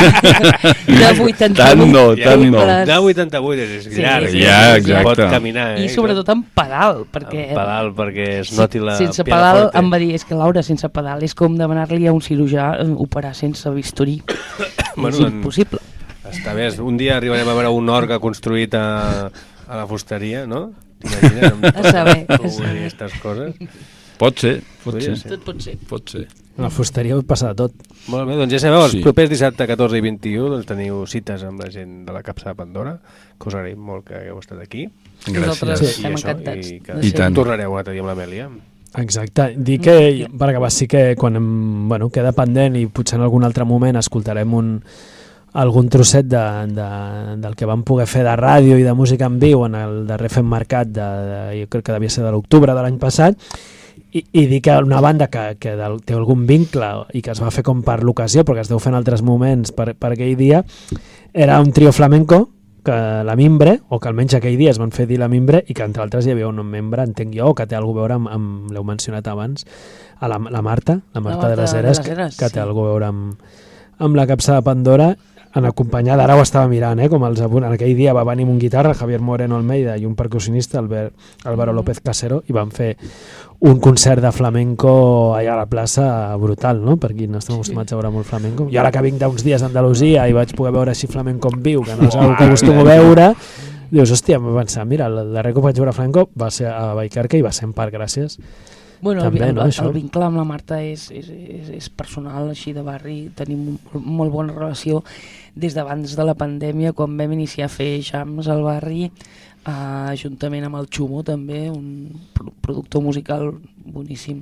de vuitanta-vuit. Tant no, tant no. De vuitanta-vuit és Sí, llarg, sí, ja, sí, exacte. pot caminar. Eh? I sobretot amb pedal, perquè... Amb pedal, perquè es noti la sense pianoforte. pedal, em va dir, és que Laura, sense pedal és com demanar-li a un cirurgià operar sense bisturí. Bueno, és impossible. Està bé, un dia arribarem a veure un orgue construït a, a la fusteria, no? T'imagines? A saber, a saber. Aquestes coses. Pot ser, pot Podria ser. ser. Tot pot ser. Pot ser. A la fusteria pot passar de tot. Molt bé, doncs ja sabeu, els Sí. propers dissabte, catorze i vint-i-u, doncs teniu cites amb la gent de la Capsa de Pandora, que us agraïm molt que hagueu estat aquí. Nosaltres Gràcies. estem I això, encantats. I, que de ser. I tant. tornareu un altre dia amb l'Amèlia. Exacte, dir que, per acabar, sí que quan em, bueno, queda pendent i potser en algun altre moment escoltarem un, algun trosset de, de, del que vam poder fer de ràdio i de música en viu en el darrer Fem Mercat, de, de, jo crec que devia ser de l'octubre de l'any passat, i, i dir que una banda que, que del, té algun vincle i que es va fer com per l'ocasió, perquè es deu fer en altres moments per, per aquell dia, era un trio flamenco, que la Mimbre, o que almenys aquell dia es van fer dir la Mimbre, i que entre altres hi havia un membre, entenc jo, o que té alguna a veure amb, amb l'heu mencionat abans, a la, la Marta, la Marta, La de les Marta Heres, de les Heres, que, que té sí. alguna a veure amb, amb la Capsa de Pandora, en acompanyada, ara ho estava mirant, eh, com els, en aquell dia va venir amb un guitarra, Javier Moreno Almeida, i un percussionista, Albert, Álvaro López Casero, i van fer un concert de flamenco allà a la plaça brutal, no? Per qui no estem acostumats a veure molt flamenco. I ara que vinc d'uns dies d'Andalusia i vaig poder veure així flamenco en viu, que no és una que acostumo a veure, dius, hòstia, em vaig pensar, mira, el darrer cop vaig veure flamenco va ser a Vallcarca i va ser en part gràcies. Bueno, També, el, no, el, això? el vincle amb la Marta és, és, és, és personal, així de barri, tenim un, molt bona relació des d'abans de la pandèmia, quan vam iniciar a fer jams al barri, eh, juntament amb el Xumo també, un pro productor musical boníssim.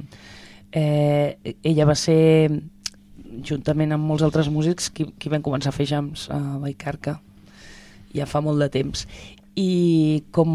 Eh, ella va ser, juntament amb molts altres músics, qui, qui van començar a fer jams a Vallcarca, ja fa molt de temps. I com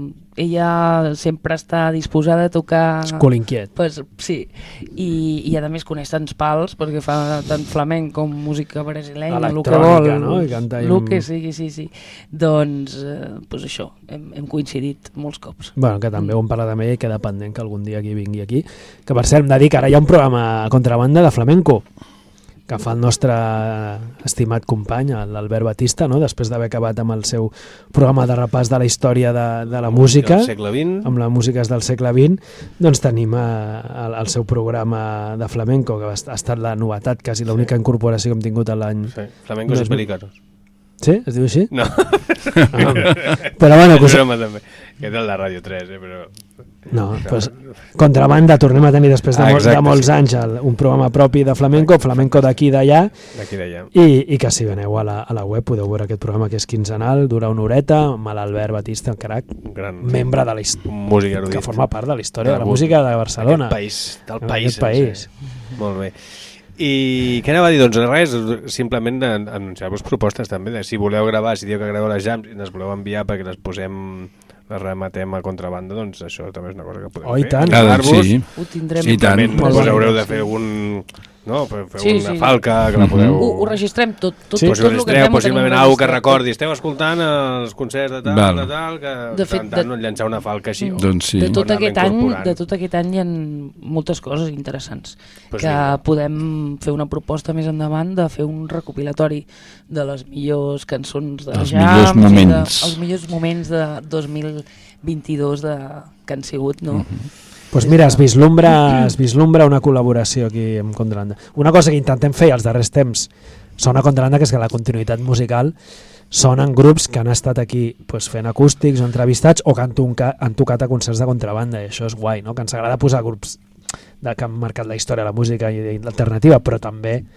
ella sempre està disposada a tocar... És cul inquiet. Pues, sí, I, i a més coneix tants pals, perquè fa tant flamenc com música brasilenya, el que vol, no? I canta el amb... que sigui, sí, sí. Doncs, eh, pues això, hem, hem coincidit molts cops. Bueno, que també ho hem parlat amb ella i queda pendent que algun dia aquí vingui aquí. Que per cert, hem de dir que ara hi ha un programa a contrabanda de flamenco que fa el nostre estimat company, l'Albert Batista, no? Després d'haver acabat amb el seu programa de repàs de la història de, de la música, del segle vint, amb les músiques del segle vint, doncs tenim eh, el, el seu programa de flamenco, que ha estat la novetat, quasi l'única sí. incorporació que hem tingut a l'any... Sí. Flamencos i pelicanos. Sí? Es diu així? No. Ah, però bueno... És broma també, que és el de Ràdio tres, eh, però... No, doncs contrabanda tornem a tenir després de, ah, exacte, de molts sí. anys el, un programa propi de flamenco, flamenco d'aquí i d'allà, i, i que si veneu a la, a la web podeu veure aquest programa que és quinzenal, dura una horeta, amb l'Albert Batista, un crac, un gran membre de la història, que forma part de la història de la, de la música de Barcelona. Aquest país, del país. país. Molt bé. I què anava a dir? Doncs res, simplement anunciar-vos propostes també, de si voleu gravar, si dieu que graveu les jams i ens voleu enviar perquè les posem, les rematem a contrabanda, doncs això també és una cosa que podem oh, fer. I tant. Ah, doncs sí. Ho tindrem. Sí, tant. Pues haureu de fer algun... No, fer sí, una sí. falca que la podeu... Ho, ho registrem tot, tot, sí. tot, tot, tot el que fem. Possiblement algú que recordi, esteu escoltant els concerts de tal, Val. de tal, que de fet, tant, tant no llançar una falca així. Doncs sí. De tot, aquest any, de tot aquest any hi ha moltes coses interessants, pues que sí. podem fer una proposta més endavant de fer un recopilatori de les millors cançons de els jams, millors moments. de, els millors moments de dos mil vint-i-dos de, que han sigut, no? Mm-hmm. Pues mira, es vislumbra, es vislumbra una col·laboració aquí amb Contrabanda. Una cosa que intentem fer als darrers temps sona Contrabanda, que és que la continuïtat musical són en grups que han estat aquí pues, fent acústics o entrevistats o que han, tocat, han tocat a concerts de contrabanda, i això és guai, no? Que ens agrada posar grups de, que han marcat la història de la música i, i l'alternativa, però també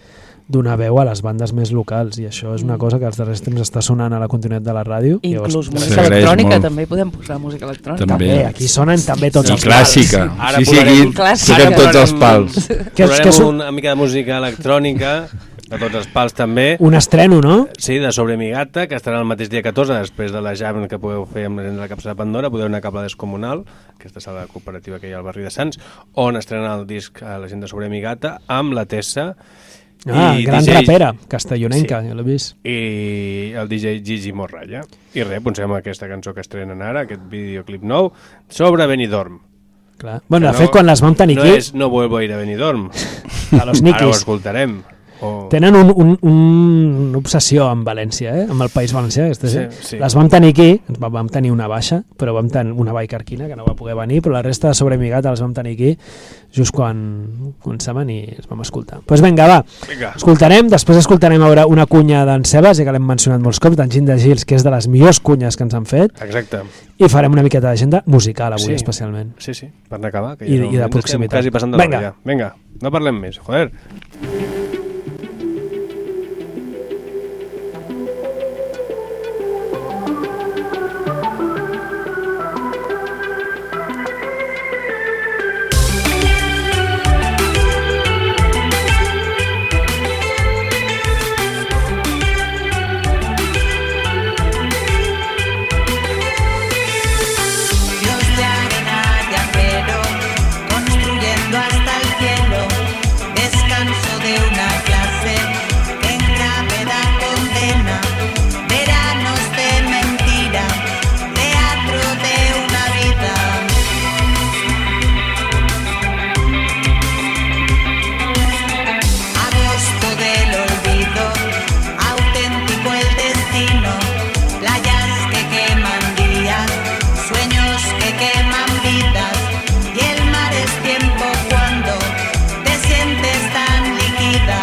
donar veu a les bandes més locals, i això és una cosa que als darrers temps està sonant a la continuïtat de la ràdio. Inclús música electrònica, també podem posar música electrònica. També, aquí sonen també tots I els clàssica. pals. Ara sí, sí, aquí toquem tots els pals. Posarem una mica de música electrònica, de tots els pals també. Un estreno, no? Sí, de Sobre mi gata, que estarà el mateix dia catorze, després de la jam que podeu fer amb la gent de la capsa de Pandora, podeu anar cap a la Descomunal, aquesta sala cooperativa que hi ha al barri de Sants, on estrena el disc a la gent de Sobre mi gata, amb la Tessa. Ah, i gran D J rapera, castellonenca, sí. ja l'he vist. I el D J Gigi Morralla. I res, posem aquesta cançó que estrenen ara, aquest videoclip nou, sobre Benidorm. Clar. Bueno, Que de fet, quan les vam tenir no aquí... és No vuelvo a ir a Benidorm. A los Nikis. Ara ho escoltarem. O... Tenen un, un, un, una obsessió amb València, eh? Amb el País Valencià. Sí, Sí, sí. Les vam tenir aquí, vam tenir una baixa, però vam tenir una Vallcarquina que no va poder venir, però la resta de Sobre mi gata les vam tenir aquí just quan començaven i els vam escoltar. Doncs pues vinga, va, Vinga. escoltarem, després escoltarem ara una cunya d'en Sebas, ja que l'hem mencionat molts cops, d'en Gin de Gils, que és de les millors cunyes que ens han fet. Exacte. I farem una miqueta d'agenda musical avui, Sí. especialment. Sí, sí, per anar a acabar. Que I, ja i de ens proximitat. estem quasi passant de Vinga. l'hora ja. Vinga, no parlem més, joder. Dios de arena, de acero, construyendo hasta el cielo, descanso de una clase en gravedad condena, veranos de mentira, teatro de una vida. Agosto del olvido, auténtico el destino, playas que queman días, sueños que queman vidas, y el mar es tiempo cuando te sientes tan líquida.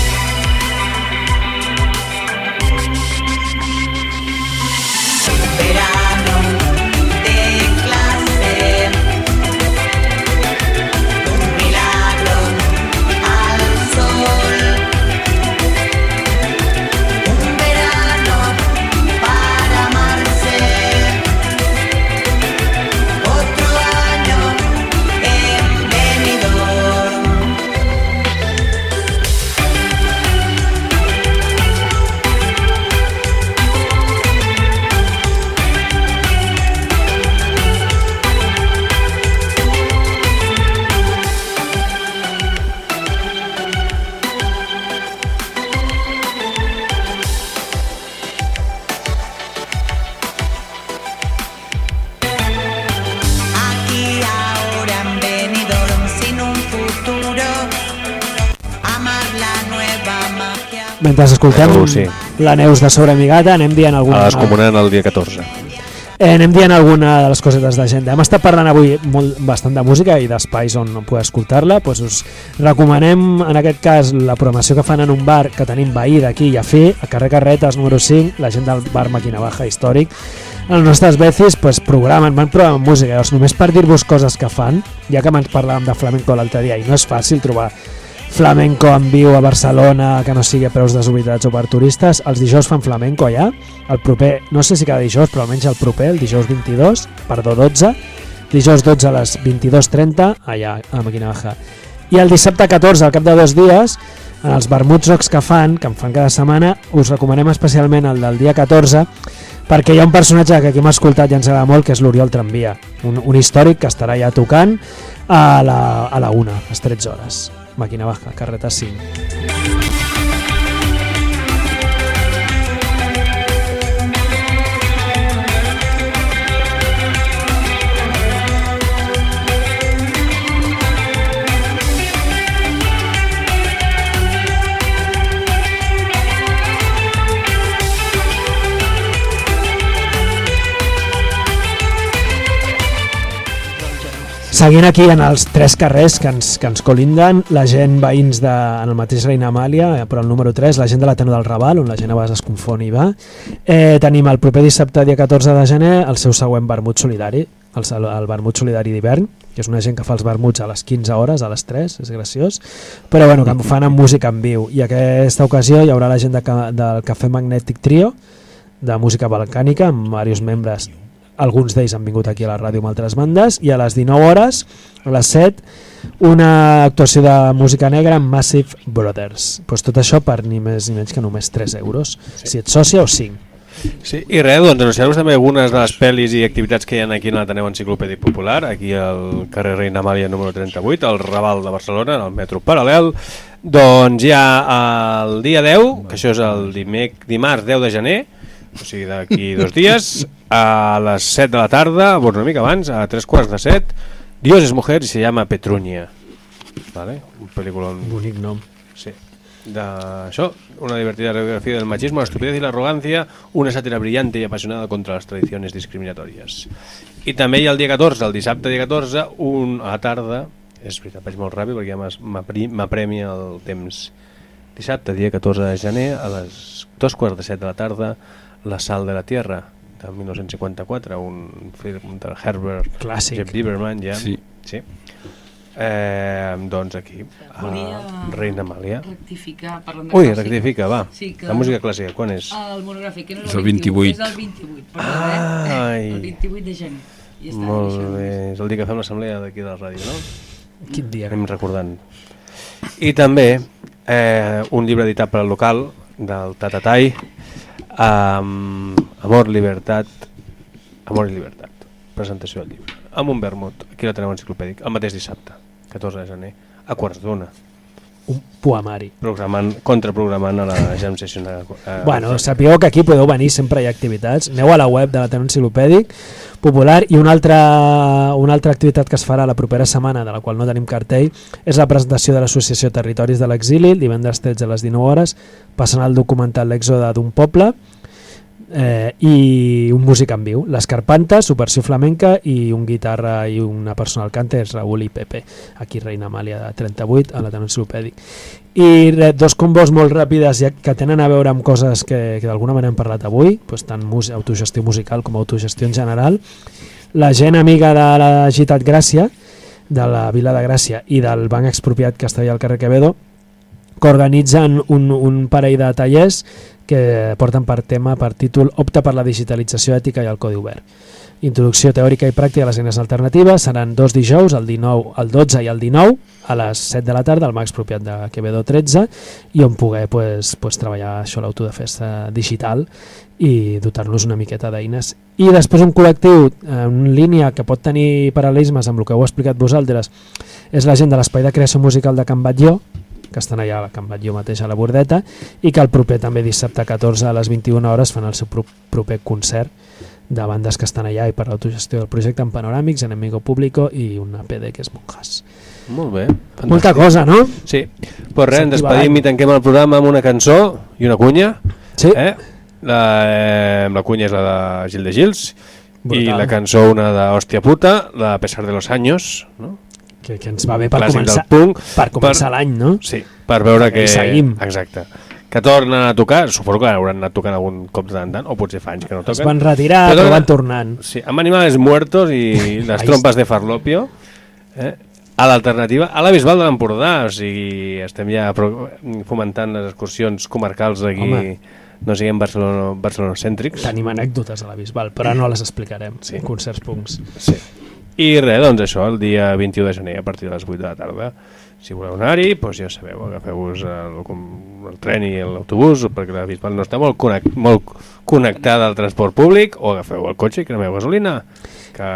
Verano de clase, un milagro al sol, un verano para amarse. Otro año en Benidorm. Aquí ahora en Benidorm sin un futuro, amar la nueva magia. Mentre escoltem Oh, sí. la Neus de Sobre mi gata, anem dient alguna... A Descomunal el dia catorze. Eh, anem dient alguna de les cosetes d'agenda. Hem estat parlant avui molt, bastant de música i d'espais on poder escoltar-la. Doncs us recomanem, en aquest cas, la programació que fan en un bar que tenim veí d'aquí i a fi, a carrer Carretes, número cinc, la gent del bar Maquina Baja històric. Els nostres vecis pues, programen, van programant música. Llavors, només per dir-vos coses que fan, ja que ens parlàvem de flamenco l'altre dia, i no és fàcil trobar flamenco en viu a Barcelona que no sigui a preus desorbitats o per turistes. Els dijous fan flamenco allà, el proper, no sé si cada dijous, però almenys el proper, el dijous vint-i-dos, perdó, dotze, dijous dotze a les vint-i-dos trenta, allà a Maquina Baja. I el dissabte catorze, al cap de dos dies, en els vermuts rocs que fan, que en fan cada setmana, us recomanem especialment el del dia catorze, perquè hi ha un personatge que aquí hem escoltat i ens agrada molt, que és l'Oriol Tramvia, un, un històric que estarà ja tocant a la, a la una, a les tretze hores. Maquina Baja, carreta cinc. Seguint aquí en els tres carrers que ens, que ens colinden, la gent veïns de, en el mateix Reina Amàlia, eh, però el número tres, la gent de l'Ateneu del Raval, on la gent a vegades es confon i va. Eh, tenim el proper dissabte, dia catorze de gener, el seu següent vermut solidari, el, el vermut solidari d'hivern, que que és una gent que fa els vermuts a les quinze hores, a les tres, és graciós, però bueno, que fan amb música en viu. I aquesta ocasió hi haurà la gent de, del Cafè Magnetic Trio, de música balcànica, amb diversos membres, alguns d'ells han vingut aquí a la ràdio amb altres bandes, i a les dinou hores, a les set, una actuació de música negra amb Massive Brothers. Pues tot això per ni més ni menys que només tres euros, sí. Si ets sòcia o cinc. Sí, i res, doncs anunciar-vos també algunes de les pel·lis i activitats que hi ha aquí en l'Ateneu Enciclopèdic Popular, aquí al carrer Reina Amàlia número trenta-vuit, al Raval de Barcelona, en el metro paral·lel. Doncs hi ha el dia deu, que això és el dimec, dimarts deu de gener, o sigui d'aquí dos dies, a les set de la tarda, una mica abans, a tres quarts de set, Dios es mujer y se llama Petrunia. Vale? Un pel·lícula... Bonic nom. Sí. D'això, una divertida radiografía del machismo, la estupidez y la arrogancia, una sátira brillante y apasionada contra las tradiciones discriminatorias. I també hi ha el dia catorze, el dissabte dia catorze, un, a la tarda, és veritat, vaig molt ràpid perquè ja m'apremia el temps. Dissabte, dia catorze de gener, a les dos quarts de set de la tarda, La sal de la tierra, de mil nou-cents cinquanta-quatre, un film de Herbert Clàssic. Jeff Lieberman, ja. Sí. Sí. Eh, doncs aquí, Volia a Reina Amàlia. rectificar, parlant de Ui, clàssic. rectifica, va. Sí, que La música clàssica, quan és? El monogràfic, que no És el vint-i-vuit. és el vint-i-vuit, perdó, eh? Ai. El vint-i-vuit de gener. I està Molt això. bé, és el dia que fem l'assemblea d'aquí de la ràdio, no? Quin dia? Anem recordant. I també eh, un llibre editat per al local del Tatatai, amb Amor, Libertat, Amor i Libertat, presentació del llibre, amb un vermut, aquí la teniu enciclopèdic, el mateix dissabte, catorze de gener, a quarts d'una. Un poemari. Programant, contraprogramant a la Jam Session. Eh, Bueno, sapigueu que aquí podeu venir, sempre hi ha activitats. Aneu a la web de l'Ateneu Enciclopèdic Popular, i una altra, una altra activitat que es farà la propera setmana, de la qual no tenim cartell, és la presentació de l'Associació Territoris de l'Exili, el divendres tretze a les dinou hores, passant el documental L'Èxode d'un poble, eh, i un músic en viu, l'Escarpanta, subversió flamenca, i un guitarra i una persona al cante és Raül i Pepe, aquí Reina Amàlia de trenta-vuit a l'Ateneu Enciclopèdic. I re, dos combos molt ràpides ja, que tenen a veure amb coses que, que d'alguna manera hem parlat avui, doncs tant mus, autogestió musical com autogestió en general. La gent amiga de la Gitat Gràcia, de la Vila de Gràcia i del Banc Expropiat que està allà al carrer Quevedo, que organitzen un, un parell de tallers que porten per tema, per títol, Opta per la digitalització ètica i el codi obert. Introducció teòrica i pràctica a les eines alternatives, seran dos dijous, el dinou, el dotze i el dinou, a les set de la tarda, al Banc Expropiat de Quevedo tretze, i on poder pues, pues, treballar això, l'autodefensa digital i dotar-nos una miqueta d'eines. I després un col·lectiu en línia que pot tenir paral·lelismes amb el que heu explicat vosaltres, és la gent de l'Espai de Creació Musical de Can Batlló, que estan allà a Can Batlló mateix a la Bordeta, i que el proper també dissabte catorze a les vint-i-una hores fan el seu proper concert de bandes que estan allà i per l'autogestió del projecte en Panoràmics, Enemigo Público i una P D que és Monjas. Molt bé. Fantàstic. Molta cosa, no? Sí. Pues res, ens despedim i tanquem el programa amb una cançó i una cunya. Sí. Eh? La, eh, la cunya és la de Gil de Gils. Brutal. I la cançó una de Hòstia Puta, la de Pesar de los Años, no? Que, que ens va bé per Clàssic començar, punk, per començar l'any, no? Sí, per veure que... I seguim. Exacte. Que tornen a tocar, suposo que hauran anat tocant algun cop de tant en tant, o potser fa anys que no toquen. Es van retirar, però, però van tornant. Sí, amb Animales Muertos i les trompes de Farlopio, eh? A l'alternativa, a la Bisbal de l'Empordà, o sigui, estem ja fomentant les excursions comarcals d'aquí, no siguem Barcelona, barcelonocèntrics. Tenim anècdotes a la Bisbal, però no les explicarem, sí. Concerts punks. Sí. I res, doncs això, el dia vint-i-u de gener a partir de les vuit de la tarda. Si voleu anar-hi, doncs ja sabeu, agafeu-vos el, el tren i l'autobús, perquè la Bisbal no està molt, connect, molt connectada al transport públic, o agafeu el cotxe i cremeu gasolina, que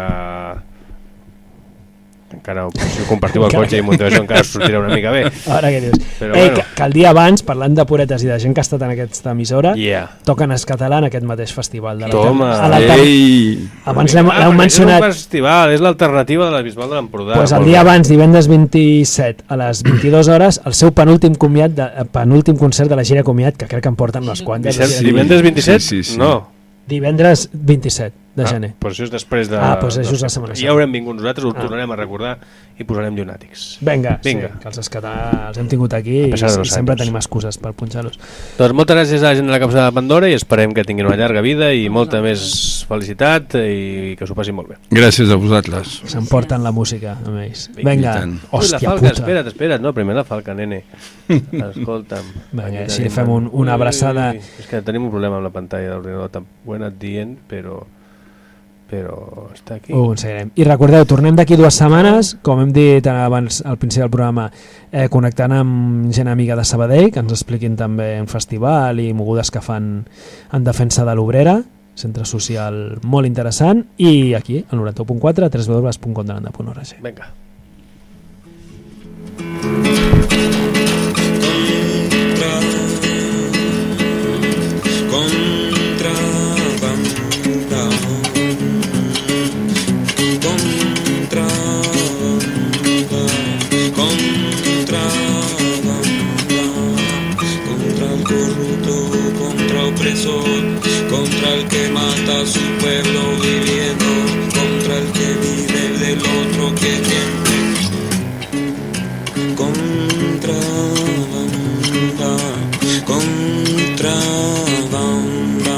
encara, si compartiu el cotxe i munteu això, encara sortirà una mica bé. Ara què dius? Però, Ei, bueno. que, que el dia abans, parlant de puretes i de gent que ha estat en aquesta emissora, yeah. toquen Es Català en aquest mateix festival. De Toma! Ei! Abans l'heu ah, mencionat. És un festival, és l'alternativa de la Bisbal de l'Empordà. Pues el dia abans, divendres vint-i-set a les vint-i-dues hores, el seu penúltim comiat de, penúltim concert de la gira comiat, que crec que en porten unes quantes. Divendres vint-i-set? Sí, sí, sí. No. Divendres vint-i-set. de ah, gener. Però això és després de... Ah, doncs això és la setmana Ja haurem vingut nosaltres, ho ah. tornarem a recordar i posarem llunàtics. Vinga, Vinga. sí, que els escatà els hem tingut aquí i, no i sempre tenim excuses per punxar-los. Doncs moltes gràcies a la gent de la Capsa de Pandora i esperem que tinguin una llarga vida i molta més felicitat i que s'ho passin molt bé. Gràcies a vosaltres. S'emporten la música amb ells. Vinga. Vinga, Ui, hòstia la falca, puta. espera't, espera't, no, primer la falca, nene. Escolta'm. Vinga, així li fem un, una abraçada. Ui, és que tenim un problema amb la pantalla de l'ordinador, ho he anat dient, però... però està aquí. Ho aconseguirem. I recordeu, tornem d'aquí dues setmanes, com hem dit abans al principi del programa, eh, connectant amb gent amiga de Sabadell, que ens expliquin també un festival i mogudes que fan en defensa de l'Obrera, centre social molt interessant, i aquí, al noranta u punt quatre, w w w punt contrabanda punt org. Vinga. Contra el que mata a su pueblo viviendo, contra el que vive del otro que miente, contra banda, contra banda.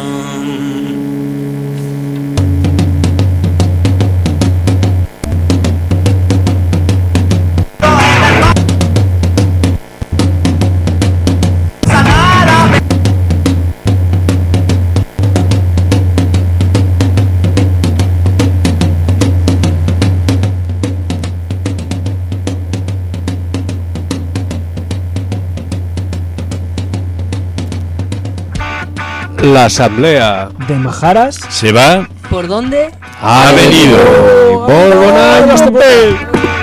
L'Assemblea de Majaras se va. ¿Por dónde? Ha venido. ¡Muy buen año!